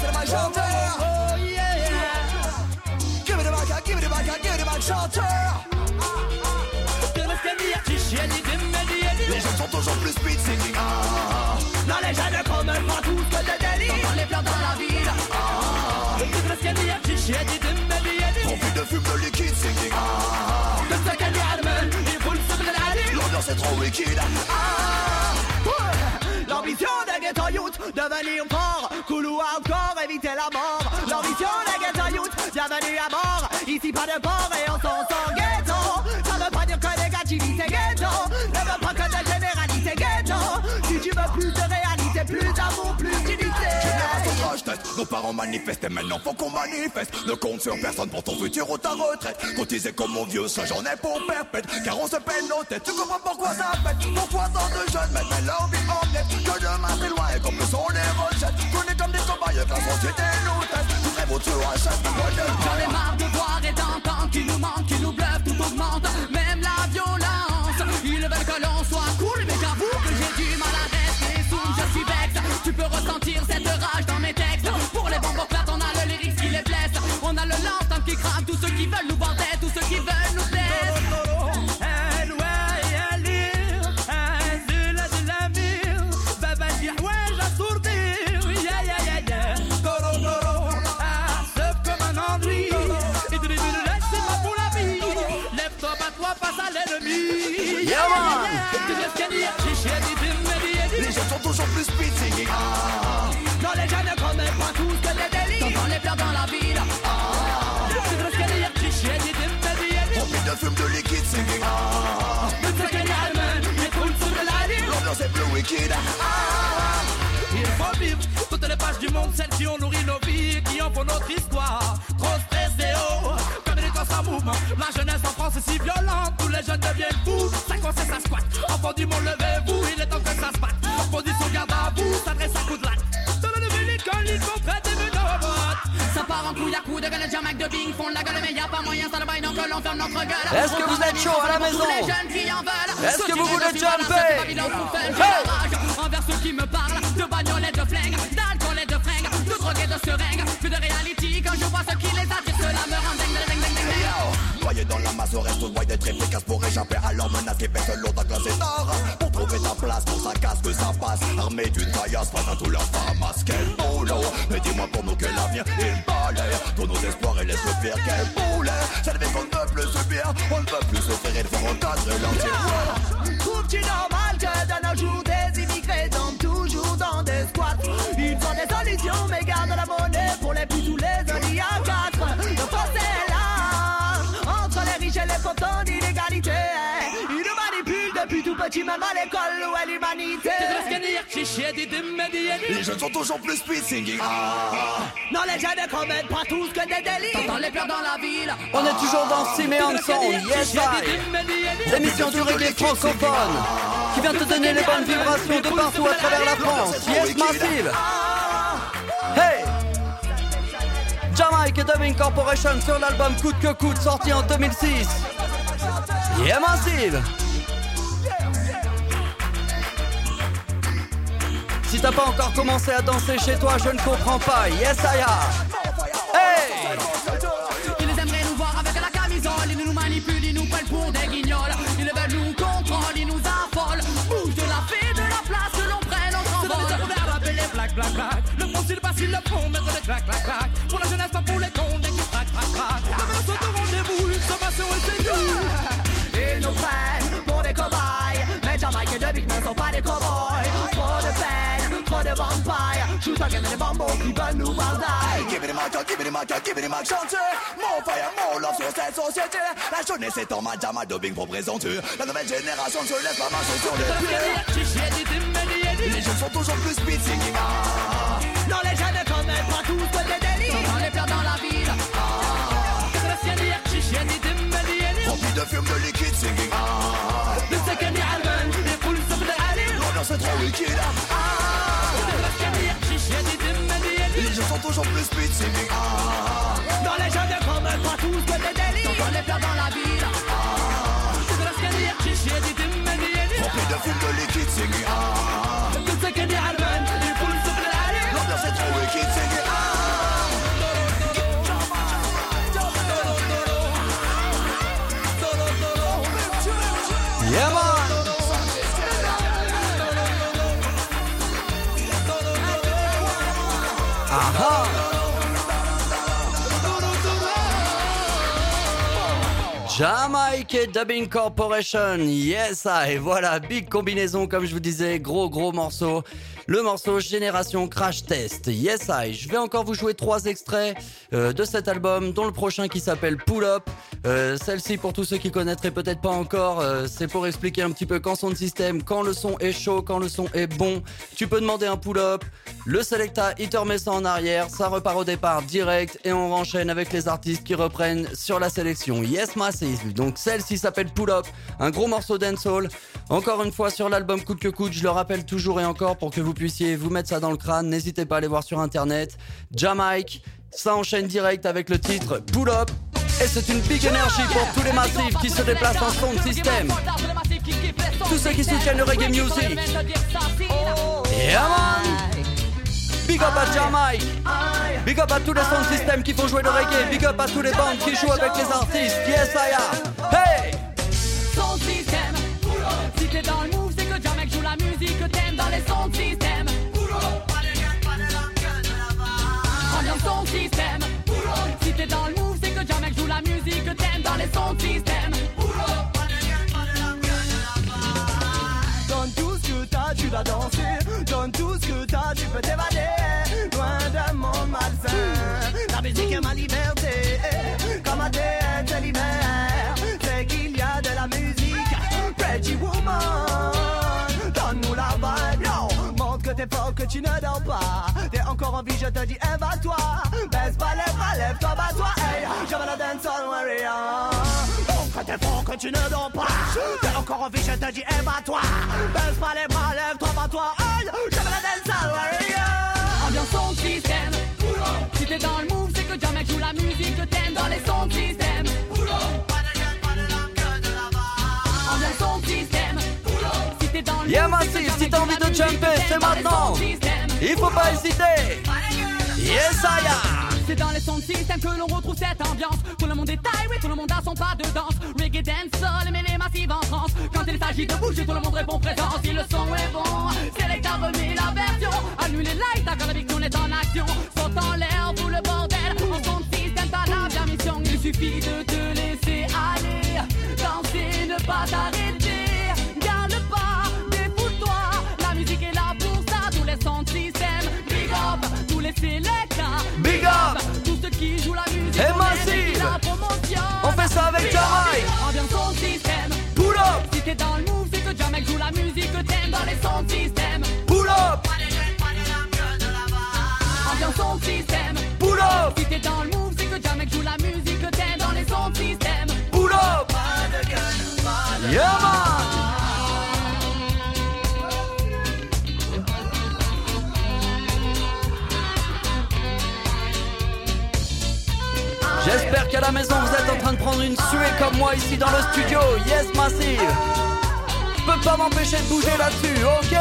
Les gens sont toujours plus speed singing. Non, les jeunes ne commettent pas tous que des délits. Dans les plans dans la ville. Rempli de fume de liquide singing. L'ambiance est trop wicked. L'ambition des ghetto youth, devenir fort, cool ou hardcore, éviter la mort. L'ambition des ghetto youth, bienvenue à bord. Ici pas de port et on s'en sort ghetto. Ça veut pas dire que négativité ghetto, ne veut pas que de généralité ghetto. Si tu veux plus de réalité, plus d'amour, plus d'unité. Génération crash test, nos parents manifestent et maintenant faut qu'on manifeste. Ne compte sur personne pour ton futur ou ta retraite. Cotiser comme mon vieux, ça j'en ai pour perpète. Car on se peine nos têtes, tu comprends pourquoi ça pète. Pourquoi tant de jeunes mettent leur vie en net. Que demain c'est loin et comme le son les rejette. On est comme des cobayes que la société nous teste. Tout est beau, tu achètes. J'en ai marre de voir et d'entendre qui nous manque, qui nous bluffe, tout augmente, même la violence. Ils veulent que l'on soit cool, mais j'avoue que j'ai du mal à rester sourd, je suis vexe. Tu peux ressentir cette rage dans mes textes. Pour les bonbons plates, on a le lyrics qui les blesse. On a le lance qui crame, tous ceux qui veulent nous vanter, tous ceux qui veulent nous blesser. Les gens sont toujours plus speed singing. Non, les jeunes ne commettent pas tous que des délits. Dans les pleurs dans la ville. Rempli de fume de liquide singing. L'ambiance est plus wicked. face du monde, celles qui ont nourri nos vies et qui en font notre histoire. Trop stressé, oh, comme les temps sans mouvement. La jeunesse en France est si violente, tous les jeunes deviennent fous. Ça conseille, ça squatte. Enfants du monde, levez-vous, il est temps que ça se batte. Position garde à vous, s'adresse à coup de latte. Dans le nouvel école, ils sont prêts et venus au vote. Ça part en couille à coups de gueule, Jamac de Bing font la gueule, mais y'a pas moyen, ça ne vaille non que l'on ferme notre gueule. Est-ce que vous êtes chaud à la maison? Les jeunes filles en veulent. Est-ce que vous voulez jumper? Envers ceux qui me parlent de bagnoles et de flingues, d'alcool et de fringues, de drogue et de seringues, plus de réalité quand je vois ce qui les attire, cela me rend dingue, dingue, dingue, dingue. Noyé dans la masse, au resto de d'être efficace pour échapper à leur menace qui pèse l'eau dans classe nord. Pour trouver ta place, pour sa casse, que ça passe. Armé d'une caillasse face à tous leurs famas. Quel boulot! Mais dis-moi pour nous que l'avenir il balaye tous nos espoirs et les soupirs. Quel boulet! Ça devait qu'on ne peut plus subir. On ne peut plus souffrir et faire entendre l'entier. Trouves-tu normal que de nos jours des immigrés tombent toujours dans des squats? Ils ont des solutions mais gardent la monnaie pour les plus tous les olliers à 4. Le force est là entre les riches et les pauvres d'inégalité. Ils nous manipulent depuis tout petit, même à l'école ou à l'humanité. Les jeunes sont toujours plus speed singing. Non, les jeunes ne commettent pas tous que des délits. T'entends les pleurs dans la ville. On est toujours dans Simeon Sound, Yes I, l'émission du reggae francophone qui vient te donner les bonnes vibrations de partout à travers la France. Yes Massive. Hey, Jamaica Dubbing Corporation sur l'album Coûte que coûte sorti en 2006. Yeah Massive. Si t'as pas encore commencé à danser chez toi, je ne comprends pas. Yes I am. Hey. Ils aimeraient nous voir avec la camisole. Ils nous manipulent, ils nous prennent pour des guignols. Ils veulent nous contrôler, ils nous affolent. Bouge de la fée, de la place, que l'on prenne notre envol. C'est de la rappeler black, black, black. Le fond s'il passe, ils le font, mettre des clac, clac, clac. Pour la jeunesse, pas pour les cons, des qui crac, crac, crac. Demain, on saute au rendez-vous, une sommation et c'est nous. Ils nous prennent pour des cobayes. Mais Jamaïque et Dubbing ne sont pas des cowboys. Trop de peine, trop de vampires. Shoot again les bambos qui veulent nous bardailler. Give me the mic, give me the mic, give me the mic, chantez. More fire, more love sur cette société. La jeunesse est en mode Jamaïque Dubbing pour présenter. La nouvelle génération ne se laisse pas marcher sur les pieds. Les jeunes sont toujours plus speed singing. Non, les jeunes ne commettent pas tous que des délits. T'entends les pleurs dans la ville. Rempli de fume de liquide singing. L'ambiance est trop liquide. Les jeunes sont toujours plus speed singing. Non, les jeunes ne commettent pas tous que des délits. T'entends les pleurs dans la ville. Rempli de fume de liquide singing. L'ambiance est trop liquide singing. Yeah man. Aha. Jamaica Dubbing Corporation, yes I, voilà, big combinaison comme je vous disais, gros morceau. Le morceau Génération Crash Test, yes I. Je vais encore vous jouer 3 extraits de cet album, dont le prochain qui s'appelle Pull Up. Celle-ci, pour tous ceux qui connaîtraient peut-être pas encore, c'est pour expliquer un petit peu quand son système, quand le son est chaud, quand le son est bon, tu peux demander un pull-up. Le Selecta, il te remet ça en arrière, ça repart au départ direct et on enchaîne avec les artistes qui reprennent sur la sélection. Yes Massive, donc celle-ci s'appelle Pull Up, un gros morceau dancehall. Encore une fois sur l'album Coûte que coûte, je le rappelle toujours et encore pour que vous puissiez vous mettre ça dans le crâne, n'hésitez pas à aller voir sur internet. Jamaïque, ça enchaîne direct avec le titre Pull Up. Et c'est une big énergie pour tous les massifs qui se déplacent en son de système. Tous ceux qui soutiennent le reggae music. Yeah man. Big up à Jamaïque. Big up à tous les sound systems qui font jouer le reggae. Big up à tous les bandes qui jouent avec les artistes. Yes I am. Hey. Son système. Si t'es dans le move, c'est que Jamaïque joue la musique que t'aimes dans les sons de système. Ambiance son système. Si t'es dans le move, c'est que Jamaïque joue la musique que t'aimes dans les sons de système. Donne tout ce que t'as, tu vas danser. Donne tout ce que t'as, tu peux t'évader. Loin d'un monde malsain. La musique est ma liberté. Comme ADN te libère. C'est qu'il y a de la musique. Pretty woman, donne-nous la vibe. Yo, montre que t'es tu ne dors pas. T'es encore en vie, je te dis, éva-toi. Baisse pas les bras, lève-toi, bats-toi. Hey, je veux la dance all warrior. Donc t'es fort que tu ne dors pas. T'es encore en vie, je te dis, éva-toi. Baisse pas les bras, lève-toi, bats-toi. Hey, je veux la dance all warrior. Ambiance son système. Si t'es dans le move, c'est que Jamaica joue la musique que t'aimes dans les sons de système. Ambiance son système. Si t'es dans le Yeah, move, Massive, si t'as envie de jumper, c'est maintenant. Il faut pas hésiter. Yes, I am. C'est dans les sons de système que l'on retrouve cette ambiance. Tout le monde est taille, oui, tout le monde a son pas de danse. Reggae, dancehall, mais les massives en France. Quand il s'agit de bouger, tout le monde répond présent. Si le son est bon, Selecta remet la version. Allume les lights, quand la victime est en action. Saute en l'air, tout le bordel. En son de système, t'as la bien mission. Il suffit de te laisser aller. Danser, ne pas t'arrêter. Garde le pas, défoule-toi. La musique est là pour ça. Tous les sons de système, big up. Tous les Selecta, Big up. tous ceux qui jouent la musique, Et on Massive. est la promotion. On fait ça avec Jamaïque. Ambiance son système. Pull up. Si t'es dans le move, c'est que Jamaica joue la musique que t'aimes dans les sons de système. Pull up. Ambiance son système. Pull up. Si t'es dans le move, c'est que Jamaica joue la musique que t'aimes dans les sons de système. Pull up. Yeah, man. J'espère qu'à la maison vous êtes en train de prendre une suée comme moi ici dans le studio. Yes, Massive. Je peux pas m'empêcher de bouger là-dessus, ok.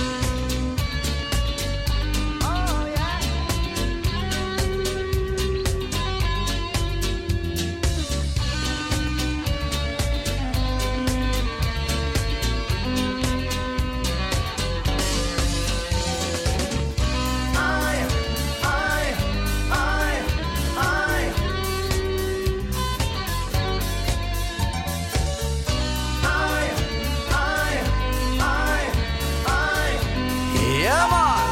Yeah, man.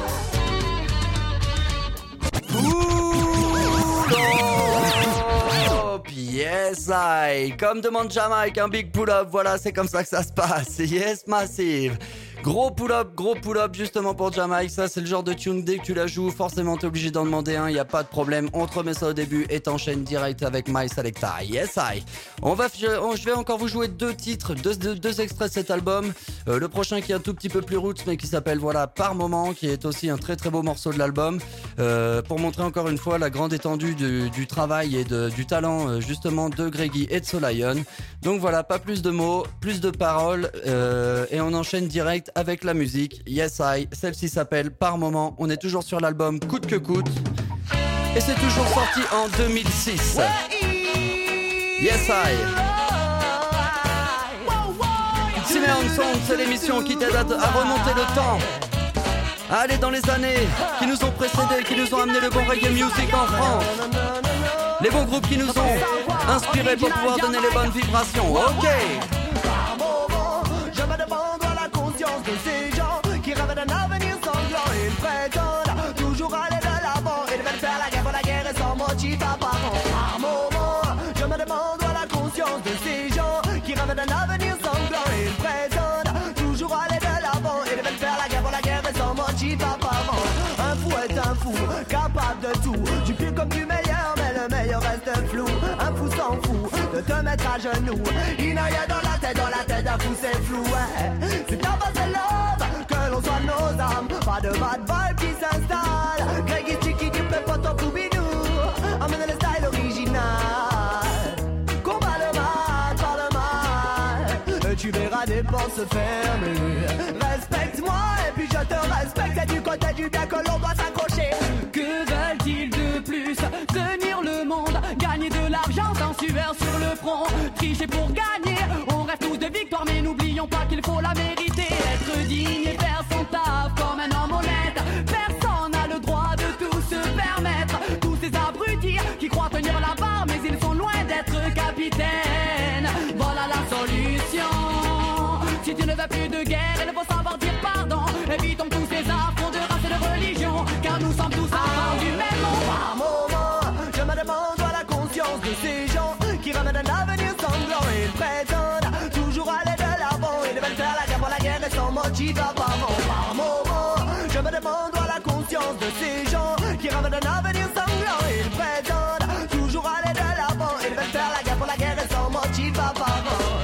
Pull-up. Yes, I. Comme demande Jamaïque, un big pull-up. Voilà, c'est comme ça que ça se passe. Yes, Massive. Gros pull-up justement pour Jamaïque. Ça, c'est le genre de tune, dès que tu la joues, forcément t'es obligé d'en demander un, y a pas de problème. On te remet ça au début et t'enchaînes direct avec My Selecta. Yes, I. Je vais encore vous jouer deux titres, deux extraits de cet album. Le prochain qui est un tout petit peu plus roots, mais qui s'appelle voilà Par Moment, qui est aussi un très très beau morceau de l'album. Pour montrer encore une fois la grande étendue du travail et du talent justement de Greggy et de Solion. Donc voilà, pas plus de mots, plus de paroles et on enchaîne direct avec la musique. Yes I, celle-ci s'appelle Par Moment. On est toujours sur l'album Coûte que coûte et c'est toujours sorti en 2006. Yes I. Simeon Song, c'est l'émission qui t'aide à remonter le temps, à aller dans les années qui nous ont précédés, qui nous ont amené le bon reggae music en France. Les bons groupes qui nous ont inspirés pour pouvoir donner les bonnes vibrations. Ok. Par moment, je me demande à la conscience de ces gens qui rêvent d'un avenir sanglant. Ils prétendent toujours aller de l'avant. Ils veulent faire la guerre pour la guerre et sans motif apparent. Par moment, je me demande à la conscience de ces gens qui rêvent d'un avenir sanglant. Ils prétendent toujours aller de l'avant. Ils veulent faire la guerre pour la guerre et sans motif apparent. Un fou est un fou, capable de tout, du pire comme du meilleur, mais le meilleur reste flou. Un fou s'en fout de te mettre à genoux. Il n'a rien dans la tête d'un fou c'est flou, ouais. C'est à base de love que l'on soigne nos âmes. Pas de bad vibe qui s'installe. Greg et Chicky du peu pas ton coubinou. Emmène le style original. Combat le mal, par le mal. Et tu verras des portes se fermer. Respecte-moi et puis je te respecte. C'est du côté du bien que l'on doit s'accrocher. Que veulent-ils de plus? Tenir le monde, gagner de l'argent sans sueur sur le front. Tricher pour gagner, on rêve tous de victoire, mais n'oublions pas qu'il faut la mériter. Être digne et faire son taf comme un homme honnête. Personne n'a le droit de tout se permettre. Tous ces abrutis qui croient tenir la barre, mais ils sont loin d'être capitaines. Voilà la solution. Si tu ne veux plus de guerre, il faut savoir dire pardon. Évitons tous ces affronts de race et de religion, car nous sommes tous enfants du même monde. Par moment, je me demande à la conscience de ces gens qui rêvent d'un avenir sanglant. Ils prétendent toujours aller de l'avant. Ils veulent faire la guerre pour la guerre et sans motif apparent. Par moment, je me demande conscience de ces gens qui rêvent d'un avenir sanglant. Ils prétendent toujours aller de l'avant. Ils veulent faire la guerre pour la guerre et sans motif apparent.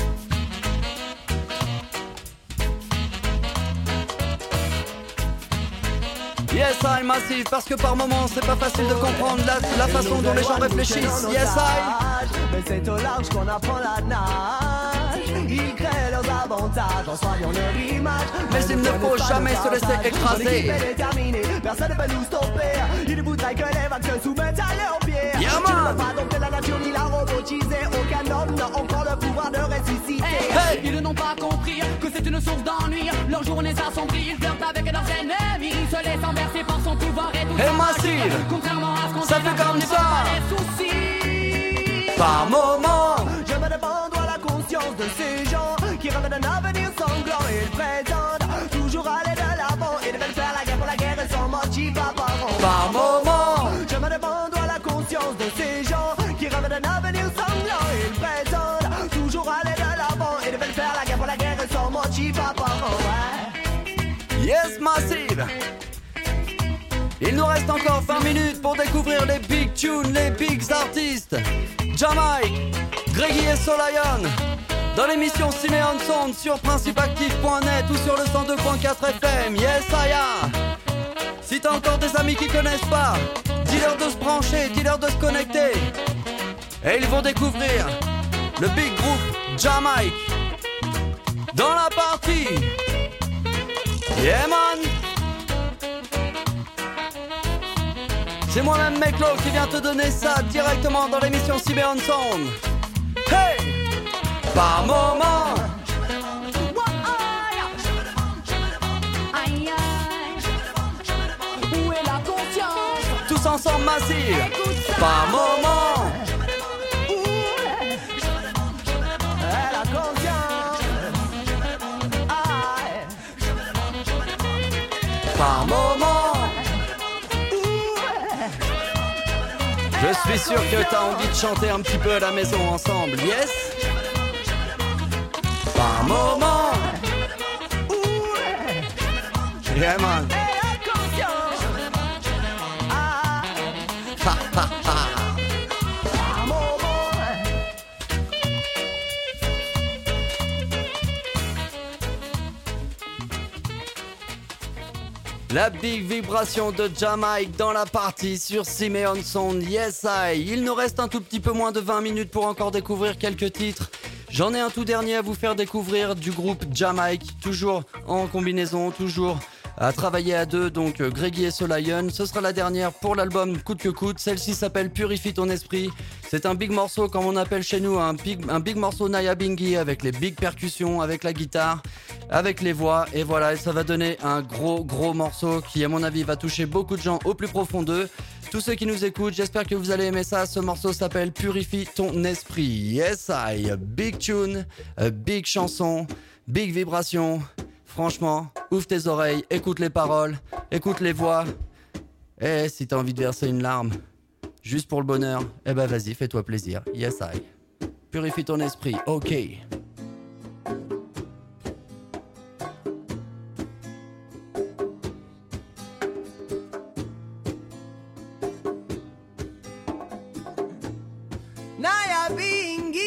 Yes I Massive, parce que par moments c'est pas facile de comprendre la façon dont les gens réfléchissent. Yes I. Mais c'est au large qu'on apprend la nage. Ils créent leurs avantages en soignant leur image. Mais il ne faut jamais se laisser écraser. Personne ne peut nous stopper. Ils ne voudraient que les vagues se soumettent à leurs pieds. Yeah, Tu ne peux pas dompter la nature ni la robotiser. Aucun homme n'a encore le pouvoir de ressusciter. Hey, ils n'ont pas compris que c'est une source d'ennui. Leurs journées s'assombrit, ils flirtent avec leurs ennemis. Se laissent enverser par son pouvoir et tout Hey, ça. Massive. Contrairement à ce qu'on Ça dit, fait la comme femme ça. n'est pas les soucis. Par moment. Je me demande à la conscience de ces gens qui rêvent d'un avenir sanglant. Ils prétendent toujours aller de l'avant. Ils veulent faire la guerre pour la guerre et sans motif apparent. Par moment. Je me demande à la conscience de ces gens qui rêvent d'un avenir sanglant. Ils prétendent toujours aller de l'avant. Ils veulent faire la guerre pour la guerre et sans motif apparent. Ouais. Yes Massive. Il nous reste encore 20 minutes pour découvrir les big tunes, les big artistes. Jamaïque, Greggy et Solayon. Dans l'émission Simeon Sound sur principeactif.net ou sur le 102.4 FM. Yes Aya. Si t'as encore des amis qui connaissent pas, dis-leur de se brancher, dis-leur de se connecter. Et ils vont découvrir le big groupe Jamaïque. Dans la partie. Yeah man. C'est moi-même Meklo qui vient te donner ça directement dans l'émission Simeon Sound. Hey! Par moment. Aïe, aïe. Où est la conscience? Tous ensemble Massive. Écoute ça. Par moment. Et la conscience. Aïe. Par moment. Je suis sûr que t'as envie de chanter un petit peu à la maison ensemble. Yes? Par moment. Yeah man. Ha ha ha. La big vibration de Jamaïque dans la partie sur Simeon Sound. Yes I. Il nous reste un tout petit peu moins de 20 minutes pour encore découvrir quelques titres. J'en ai un tout dernier à vous faire découvrir du groupe Jamaïque, toujours en combinaison, toujours à travailler à deux, donc Greggy et Solayon. Ce sera la dernière pour l'album Coûte que coûte. Celle-ci s'appelle Purifie ton esprit. C'est un big morceau, comme on appelle chez nous, un big morceau Naya Bingi avec les big percussions, avec la guitare, avec les voix. Et voilà, ça va donner un gros morceau qui, à mon avis, va toucher beaucoup de gens au plus profond d'eux. Tous ceux qui nous écoutent, j'espère que vous allez aimer ça. Ce morceau s'appelle Purifie ton esprit. Yes I. Big tune, big chanson, big vibration. Franchement, ouvre tes oreilles, écoute les paroles, écoute les voix. Et si t'as envie de verser une larme, juste pour le bonheur, eh ben vas-y, fais-toi plaisir. Yes I. Purifie ton esprit, ok. Naya Bingi.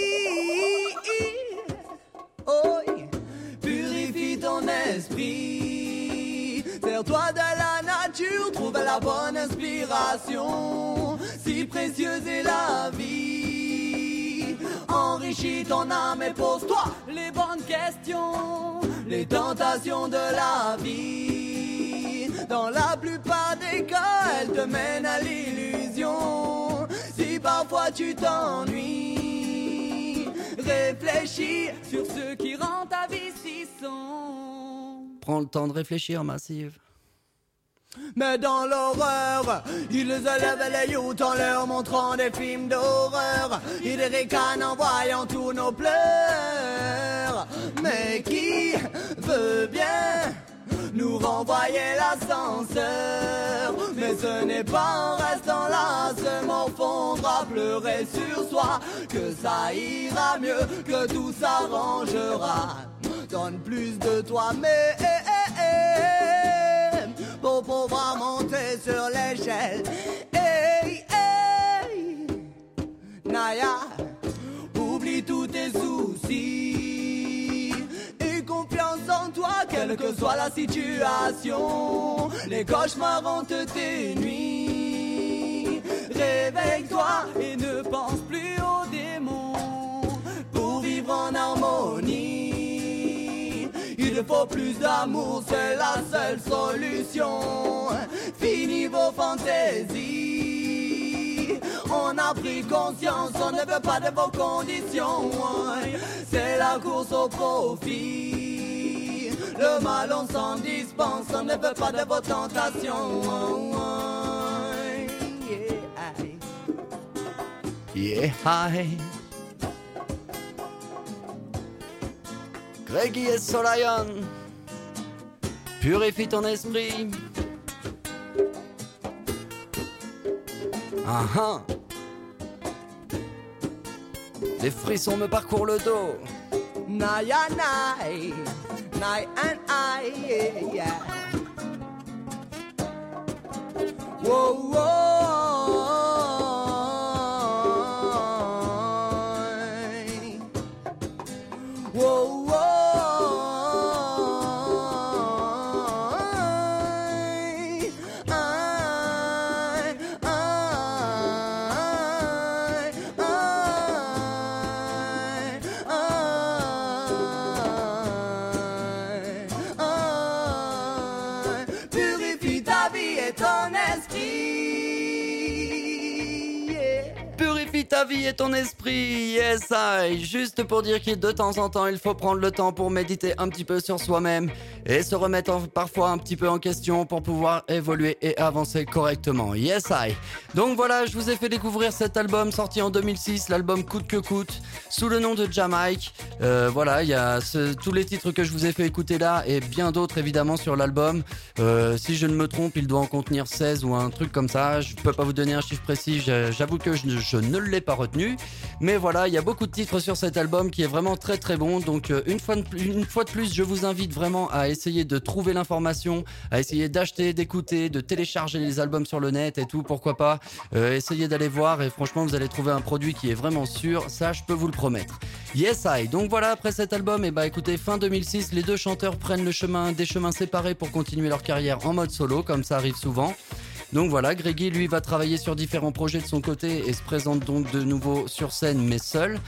Oh, purifie ton esprit. Sers-toi de la nature, trouve la bonne inspiration. Si précieuse est la vie. Enrichis ton âme et pose-toi les bonnes questions. Les tentations de la vie. Dans la plupart des cas, elles te mènent à l'illusion. Si parfois tu t'ennuies, réfléchis sur ce qui rend ta vie si sombre. Prends le temps de réfléchir, Massive. Mais dans l'horreur, ils élèvent les youths en leur montrant des films d'horreur. Ils ricanent en voyant tous nos pleurs. Mais qui veut bien nous renvoyer l'ascenseur? Mais ce n'est pas en restant là, se morfondre à pleurer sur soi, que ça ira mieux, que tout s'arrangera. Donne plus de toi, mais pour pour pouvoir monter sur l'échelle. Hey, hey, Naya, oublie tous tes soucis et confiance en toi, quelle que soit la situation. Les cauchemars hantent tes nuits. Réveille-toi et ne pense plus aux démons pour vivre en harmonie. Il faut plus d'amour, c'est la seule solution. Fini vos fantaisies. On a pris conscience, on ne veut pas de vos conditions. C'est la course au profit. Le mal on s'en dispense, on ne veut pas de vos tentations. Yeah, hi. Greggy et Solion, purifie ton esprit. Ah ah. Les frissons me parcourent le dos. Naya, nai, nai and I, yeah. Whoa, whoa. Whoa, whoa. Purifie ta vie et ton esprit. Yeah. Purifie ta vie et ton esprit, yes I. Juste pour dire que de temps en temps il faut prendre le temps pour méditer un petit peu sur soi-même et se remettre parfois un petit peu en question pour pouvoir évoluer et avancer correctement, yes I. Donc voilà, je vous ai fait découvrir cet album sorti en 2006, l'album Coûte que coûte, sous le nom de Jamaïque. Voilà, il y a tous les titres que je vous ai fait écouter là et bien d'autres évidemment sur l'album. Si je ne me trompe, il doit en contenir 16 ou un truc comme ça. Je peux pas vous donner un chiffre précis, j'avoue que je ne l'ai pas retenu. Mais voilà, il y a beaucoup de titres sur cet album qui est vraiment très très bon. Donc une fois de plus, je vous invite vraiment à essayer de trouver l'information, à essayer d'acheter, d'écouter, de télécharger les albums sur le net et tout, pourquoi pas. Essayez d'aller voir et franchement vous allez trouver un produit qui est vraiment sûr, ça je peux vous le promettre. Yes I. Donc voilà, après cet album, et bah écoutez, fin 2006, les deux chanteurs prennent des chemins séparés pour continuer leur carrière en mode solo, comme ça arrive souvent. Donc voilà, Greggy lui va travailler sur différents projets de son côté et se présente donc de nouveau sur scène mais seul,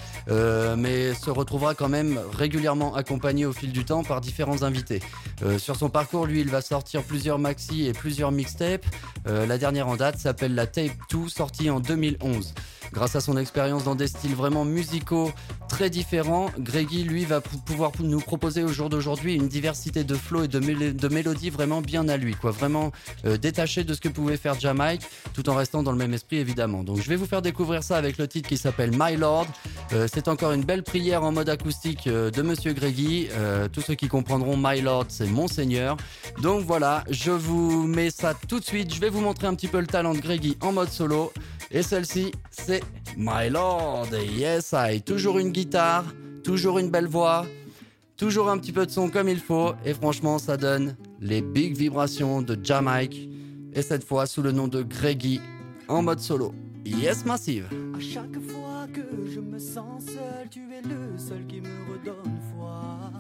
mais se retrouvera quand même régulièrement accompagné au fil du temps par différents invités. Sur son parcours, lui, il va sortir plusieurs maxi et plusieurs mixtapes. La dernière en date s'appelle la Tape 2, sortie en 2011. Grâce à son expérience dans des styles vraiment musicaux très différents, Greggy, lui, va pouvoir nous proposer au jour d'aujourd'hui une diversité de flows et de mélodies vraiment bien à lui, quoi. Vraiment détaché de ce que pouvait faire Jamaïque, tout en restant dans le même esprit, évidemment. Donc je vais vous faire découvrir ça avec le titre qui s'appelle My Lord. C'est encore une belle prière en mode acoustique de Monsieur Greggy. Tous ceux qui comprendront, My Lord, c'est Mon Seigneur. Donc voilà, je vous mets ça tout de suite. Je vais vous montrer un petit peu le talent de Greggy en mode solo. Et celle-ci, c'est My Lord. Yes, I. Toujours une guitare, toujours une belle voix, toujours un petit peu de son comme il faut. Et franchement, ça donne les big vibrations de Jamaïque. Et cette fois, sous le nom de Greggy, en mode solo. Yes, Massive. À chaque fois que je me sens seul, tu es le seul qui me redonne foi.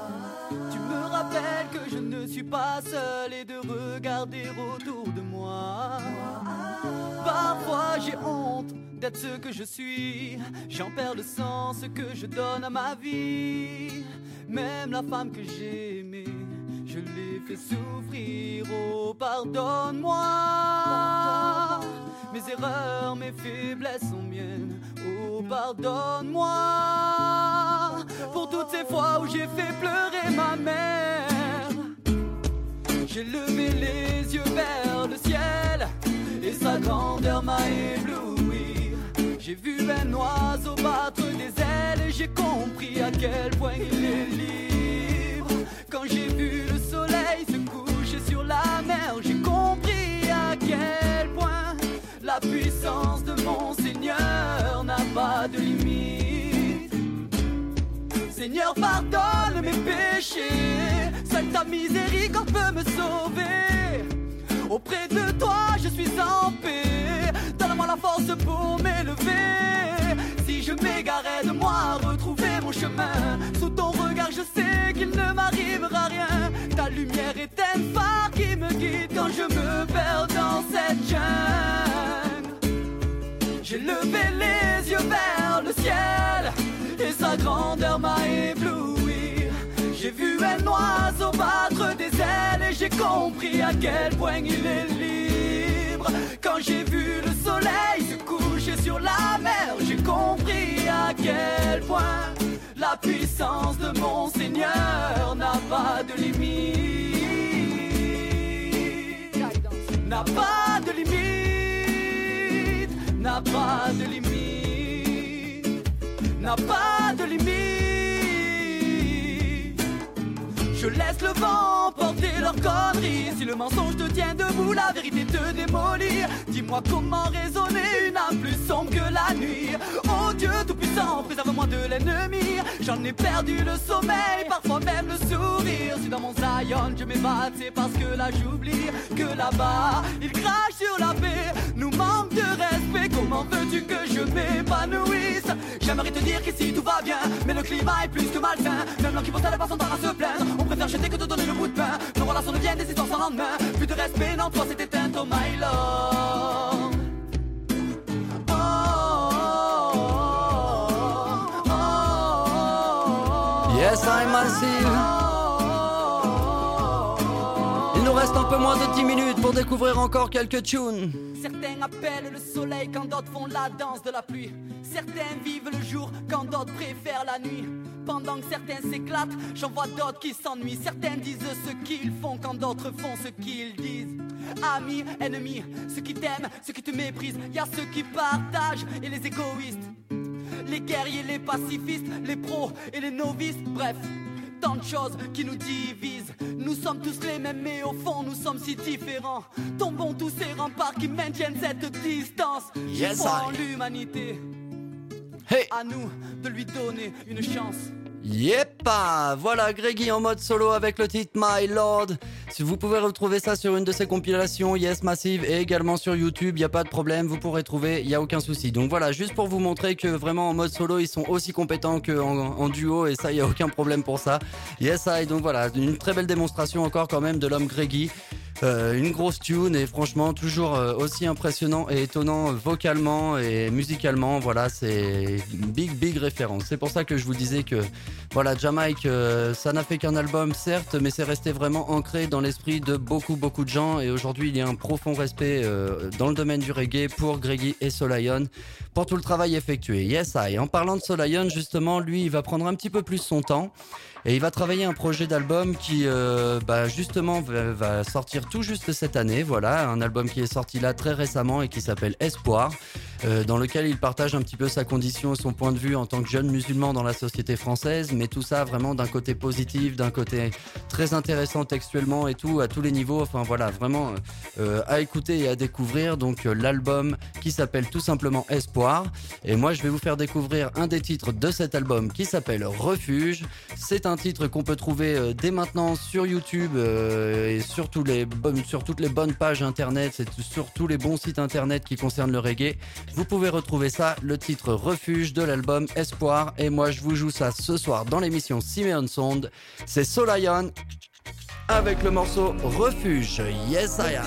Tu me rappelles que je ne suis pas seul et de regarder autour de moi. Parfois j'ai honte d'être ce que je suis, j'en perds le sens que je donne à ma vie. Même la femme que j'ai aimée, je l'ai fait souffrir, oh pardonne-moi. Mes erreurs, mes faiblesses sont miennes, oh pardonne-moi. Pour toutes ces fois où j'ai fait pleurer ma mère, j'ai levé les yeux vers le ciel et sa grandeur m'a ébloui. J'ai vu un oiseau battre des ailes et j'ai compris à quel point il est libre. Quand j'ai vu le soleil se coucher sur la mer, j'ai compris à quel point la puissance de mon Seigneur n'a pas de limite. Seigneur, pardonne mes péchés, seule ta miséricorde peut me sauver. Auprès de toi je suis en paix. Donne-moi la force pour m'élever. Si je m'égarais de moi, retrouver mon chemin. Sous ton regard je sais qu'il ne m'arrivera rien. Ta lumière est un phare qui me guide quand je me perds dans cette jungle. J'ai levé les yeux vers le ciel et sa grandeur m'a ébloui. J'ai vu un oiseau battre des ailes et j'ai compris à quel point il est libre. Quand j'ai vu le soleil se coucher sur la mer, j'ai compris à quel point la puissance de mon Seigneur n'a pas de limite. N'a pas de limite. N'a pas de limite. N'a pas de limite. Je laisse le vent porter leurs conneries. Si le mensonge te tient debout, la vérité te démolit. Dis-moi comment raisonner une âme plus sombre que la nuit. Oh Dieu tout-puissant, préserve-moi de l'ennemi. J'en ai perdu le sommeil, parfois même le sourire. Si dans mon Zion je m'évade, c'est parce que là j'oublie que là-bas, il crache sur la paix. Nous manque de respect, comment veux-tu que je m'épanouisse? J'aimerais te dire qu'ici tout va bien, mais le climat est plus que malsain. Même l'homme qui possède la personne à se plaindre. On préfère jeter que de donner le bout de pain. Nos relations deviennent des histoires sans lendemain. Plus de respect, non, toi c'est éteint, oh my lord. Oh, oh, oh, oh, Yes, I'm Massive. Il nous reste un peu moins de 10 minutes pour découvrir encore quelques tunes. Certains appellent le soleil quand d'autres font la danse de la pluie. Certains vivent le jour quand d'autres préfèrent la nuit. Pendant que certains s'éclatent, j'en vois d'autres qui s'ennuient. Certains disent ce qu'ils font quand d'autres font ce qu'ils disent. Amis, ennemis, ceux qui t'aiment, ceux qui te méprisent. Y a ceux qui partagent et les égoïstes. Les guerriers, les pacifistes, les pros et les novices. Bref, tant de choses qui nous divisent. Nous sommes tous les mêmes mais au fond nous sommes si différents. Tombons tous ces remparts qui maintiennent cette distance. Yes, en l'humanité. Hey. À nous de lui donner une chance. Yepa, voilà Grégy en mode solo avec le titre My Lord. Si vous pouvez retrouver ça sur une de ses compilations Yes Massive et également sur YouTube, il n'y a pas de problème, vous pourrez trouver, il n'y a aucun souci. Donc voilà, juste pour vous montrer que vraiment en mode solo ils sont aussi compétents qu'en duo et ça il n'y a aucun problème pour ça. Yes I, donc voilà, une très belle démonstration encore quand même de l'homme Grégy. Une grosse tune et franchement toujours aussi impressionnant et étonnant vocalement et musicalement. Voilà, c'est big référence. C'est pour ça que je vous disais que voilà, Jamaïque, ça n'a fait qu'un album certes, mais c'est resté vraiment ancré dans l'esprit de beaucoup de gens et aujourd'hui il y a un profond respect dans le domaine du reggae pour Grégy et Solayon pour tout le travail effectué. Yes I. En parlant de Solayon justement, lui il va prendre un petit peu plus son temps. Et il va travailler un projet d'album qui justement va sortir tout juste cette année. Voilà, un album qui est sorti là très récemment et qui s'appelle Espoir, dans lequel il partage un petit peu sa condition et son point de vue en tant que jeune musulman dans la société française, mais tout ça vraiment d'un côté positif, d'un côté très intéressant textuellement et tout, à tous les niveaux. Enfin voilà, vraiment à écouter et à découvrir. Donc l'album qui s'appelle tout simplement Espoir. Et moi je vais vous faire découvrir un des titres de cet album qui s'appelle Refuge. C'est un titre qu'on peut trouver dès maintenant sur YouTube et sur toutes les bonnes pages internet, c'est sur tous les bons sites internet qui concernent le reggae. Vous pouvez retrouver ça, le titre Refuge de l'album Espoir. Et moi je vous joue ça ce soir dans l'émission Simeon Sound. C'est Solayon avec le morceau Refuge. Yes I am.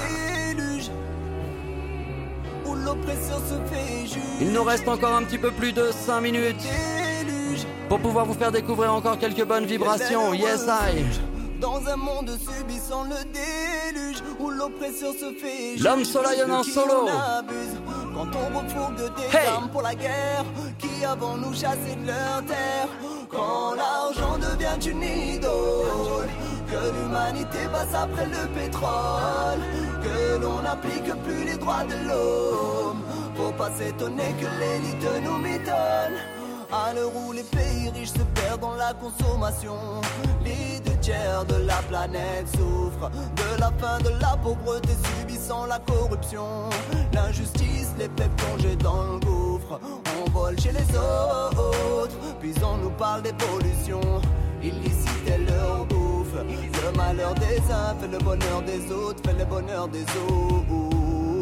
Il nous reste encore un petit peu plus de 5 minutes pour pouvoir vous faire découvrir encore quelques bonnes vibrations. Yes I. Dans un monde subissant le déluge, où l'oppresseur se fait juge, l'homme Solayon en solo. Quand on refougue des âmes pour la guerre, qui avant nous chassaient de leur terre. Quand l'argent devient une idole, que l'humanité passe après le pétrole, que l'on n'applique plus les droits de l'homme. Faut pas s'étonner que l'élite nous mitonne. À l'heure où les pays riches se perdent dans la consommation, les 2/3 de la planète souffrent de la faim, de la pauvreté, subissant la corruption. L'injustice les fait plonger dans le gouffre. On vole chez les autres, puis on nous parle des pollutions. Illicite est leur bouffe. souffle. Le malheur des uns fait le bonheur des autres, fait le bonheur des autres.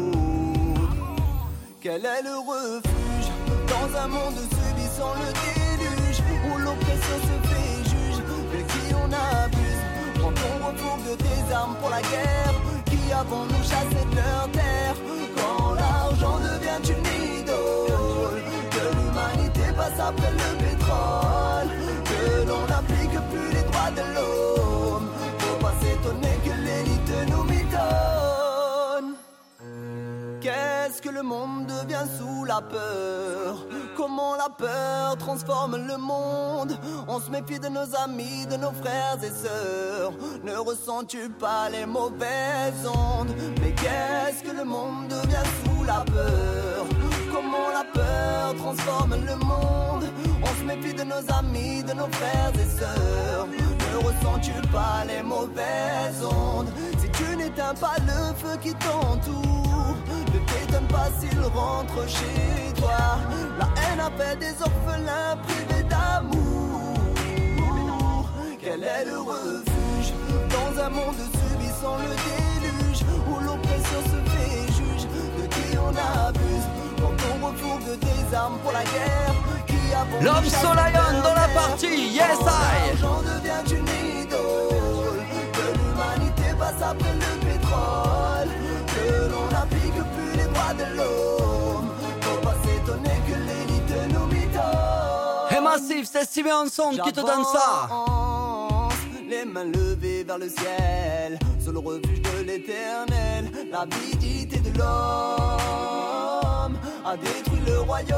Quel est le refuge dans un monde subissant le déluge, où l'oppression se fait juge, de qui on abuse. Quand on refourgue des armes pour la guerre, qui avant nous chassaient de leur terre. Quand l'argent devient une idole, que l'humanité passe après le pétrole, que l'on n'applique plus les droits de l'homme. Faut pas s'étonner que l'élite nous mitonne. Qu'est-ce que le monde devient sous la peur? Comment la peur transforme le monde? On se méfie de nos amis, de nos frères et sœurs. Ne ressens-tu pas les mauvaises ondes? Mais qu'est-ce que le monde devient sous la peur? Comment la peur transforme le monde? On se méfie de nos amis, de nos frères et sœurs. Ne ressens-tu pas les mauvaises ondes? Si tu n'éteins pas le feu qui t'entoure, ne t'étonne pas s'il rentre chez toi. La haine a fait des orphelins privés d'amour. Quel est le refuge dans un monde subissant le déluge, où l'oppression se fait juge, de qui on abuse. Quand on refourgue des armes pour la guerre, qui avons L'homme Solayon dans la partie, yes I. L'argent devient une idole, que l'humanité passe après le pétrole, que l'on n'applique plus les droits de l'homme. Faut pas s'étonner que l'élite nous mitonne. Et Massif, c'est Steven Sound qui te donne ça. Les mains levées vers le ciel, sur le refuge de l'éternel. L'avidité de l'homme a détruit le royaume.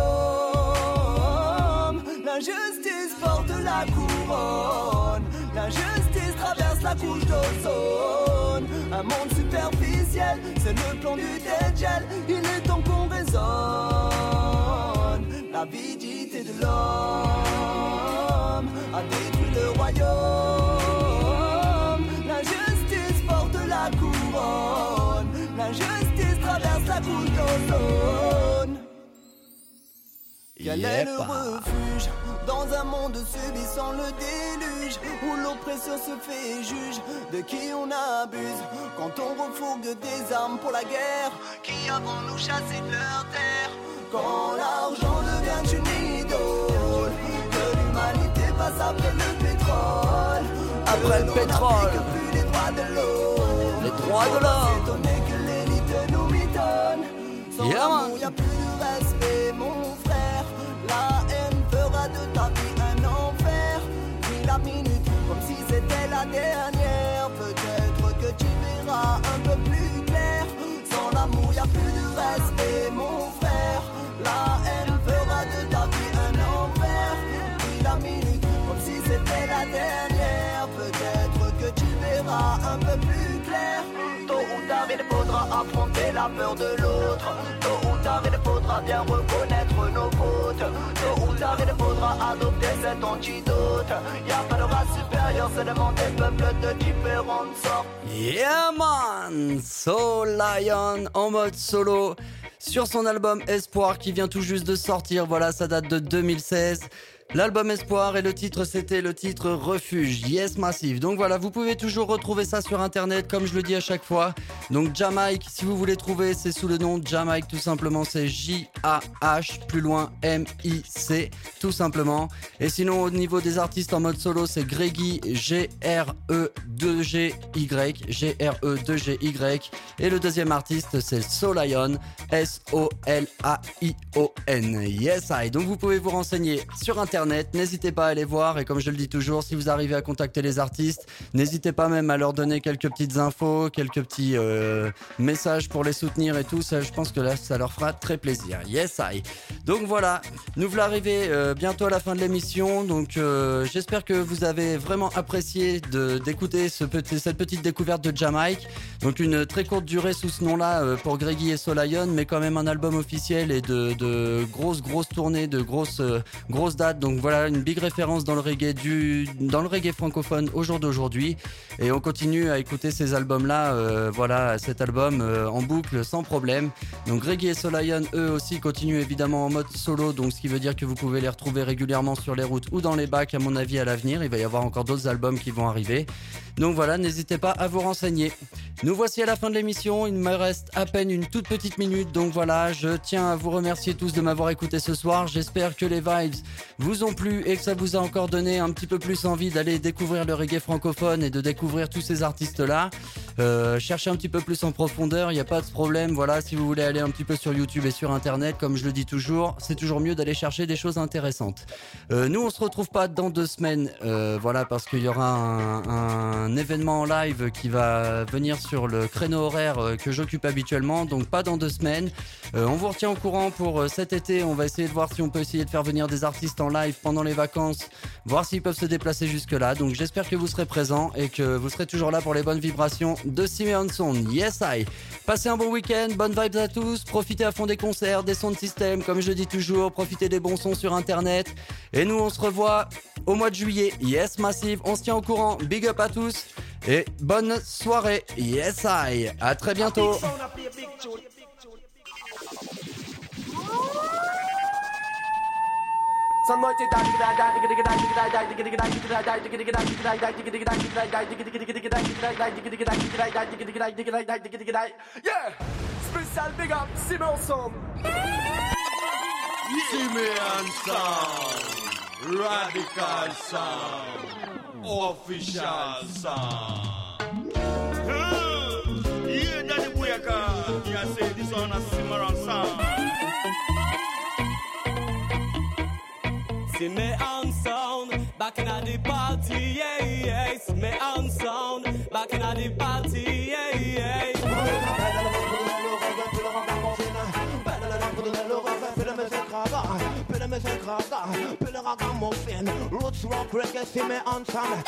L'injustice porte la couronne, l'injustice traverse la couche d'ozone. Un monde superficiel, c'est le plan du Dajjal. Il est temps qu'on raisonne. L'avidité de l'homme a détruit le royaume. L'injustice porte la couronne, l'injustice traverse la couche d'ozone. Quel est le refuge dans un monde subissant le déluge, où l'oppression se fait juge, de qui on abuse. Quand on refourgue des armes pour la guerre, qui avant nous chassaient de leur terre. Quand l'argent devient une idole, que l'humanité passe après le pétrole, après le pétrole, plus les droits de l'homme. Les droits de l'homme. S'étonner que l'élite nous mitonne. Sans amour, y a plus de respect, mon frère. La haine fera de ta vie un enfer. Puis la minute, comme si c'était la dernière. Peut-être que tu verras un peu plus clair. Sans l'amour, y a plus de respect, mon frère. La haine fera de ta vie un enfer. Puis la minute, comme si c'était la dernière. Peut-être que tu verras un peu plus clair. Tôt ou tard, il faudra affronter la peur de l'autre. Tôt ou tard, il faudra bien reconnaître nos fautes. Tôt ou tard, il faudra adopter cet antidote. Y'a pas de race supérieure, seulement des peuples de différentes sortes. Yeah man, Solayon en mode solo sur son album Espoir qui vient tout juste de sortir. Voilà, ça date de 2016. L'album Espoir et le titre c'était le titre Refuge, Yes Massive. Donc voilà, vous pouvez toujours retrouver ça sur internet comme je le dis à chaque fois. Donc Jamaic, si vous voulez trouver, c'est sous le nom de Jamaic tout simplement, c'est J-A-H plus loin M-I-C tout simplement. Et sinon au niveau des artistes en mode solo, c'est Greggy, G-R-E-2-G-Y, G-R-E-2-G-Y. Et le deuxième artiste c'est Solayon, S-O-L-A-I-O-N. Yes I. Donc vous pouvez vous renseigner sur internet. N'hésitez pas à aller voir et comme je le dis toujours, si vous arrivez à contacter les artistes, n'hésitez pas même à leur donner quelques petites infos, quelques petits messages pour les soutenir et tout. Ça, je pense que là, ça leur fera très plaisir. Yes, I. Donc voilà, nous voilà arrivés bientôt à la fin de l'émission. Donc j'espère que vous avez vraiment apprécié d'écouter cette petite découverte de Jamaic. Donc une très courte durée sous ce nom-là pour Greggy et Solayon, mais quand même un album officiel et de grosses tournées, de grosses dates. Donc Donc voilà, une big référence dans le reggae francophone au jour d'aujourd'hui. Et on continue à écouter ces albums-là, voilà, cet album en boucle sans problème. Donc Reggae et Solion, eux aussi, continuent évidemment en mode solo, donc ce qui veut dire que vous pouvez les retrouver régulièrement sur les routes ou dans les bacs, à mon avis, à l'avenir. Il va y avoir encore d'autres albums qui vont arriver. Donc voilà, n'hésitez pas à vous renseigner. Nous voici à la fin de l'émission, il me reste à peine une toute petite minute, donc voilà, je tiens à vous remercier tous de m'avoir écouté ce soir. J'espère que les vibes vous ont plu et que ça vous a encore donné un petit peu plus envie d'aller découvrir le reggae francophone et de découvrir tous ces artistes-là. Cherchez un petit peu plus en profondeur, il n'y a pas de problème. Voilà, si vous voulez aller un petit peu sur YouTube et sur Internet, comme je le dis toujours, c'est toujours mieux d'aller chercher des choses intéressantes. Nous, on se retrouve pas dans 2 semaines, voilà, parce qu'il y aura un événement en live qui va venir sur le créneau horaire que j'occupe habituellement, donc pas dans 2 semaines. On vous retient au courant pour cet été. On va essayer de voir si on peut essayer de faire venir des artistes en live pendant les vacances, voir s'ils peuvent se déplacer jusque là. Donc j'espère que vous serez présents et que vous serez toujours là pour les bonnes vibrations de Simeon Sound. Yes I. Passez un bon week-end, bonnes vibes à tous, profitez à fond des concerts, des sons de système, comme je le dis toujours, profitez des bons sons sur internet. Et nous on se revoit au mois de juillet. Yes Massive, on se tient au courant. Big up à tous et bonne soirée. Yes I. À très bientôt. Yeah, spécial big up, Simeon Sound. Simeon Sound, Radical Sound, Official Sound. Yeah, Daddy Boyaka, you say this one a Simeon Sound. Simeon Sound, back in the party, yeah, yeah. Simeon Sound, back in the party, yeah, yeah. Roots rock reggae, Simeon Sound.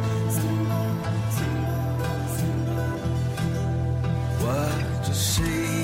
What to see?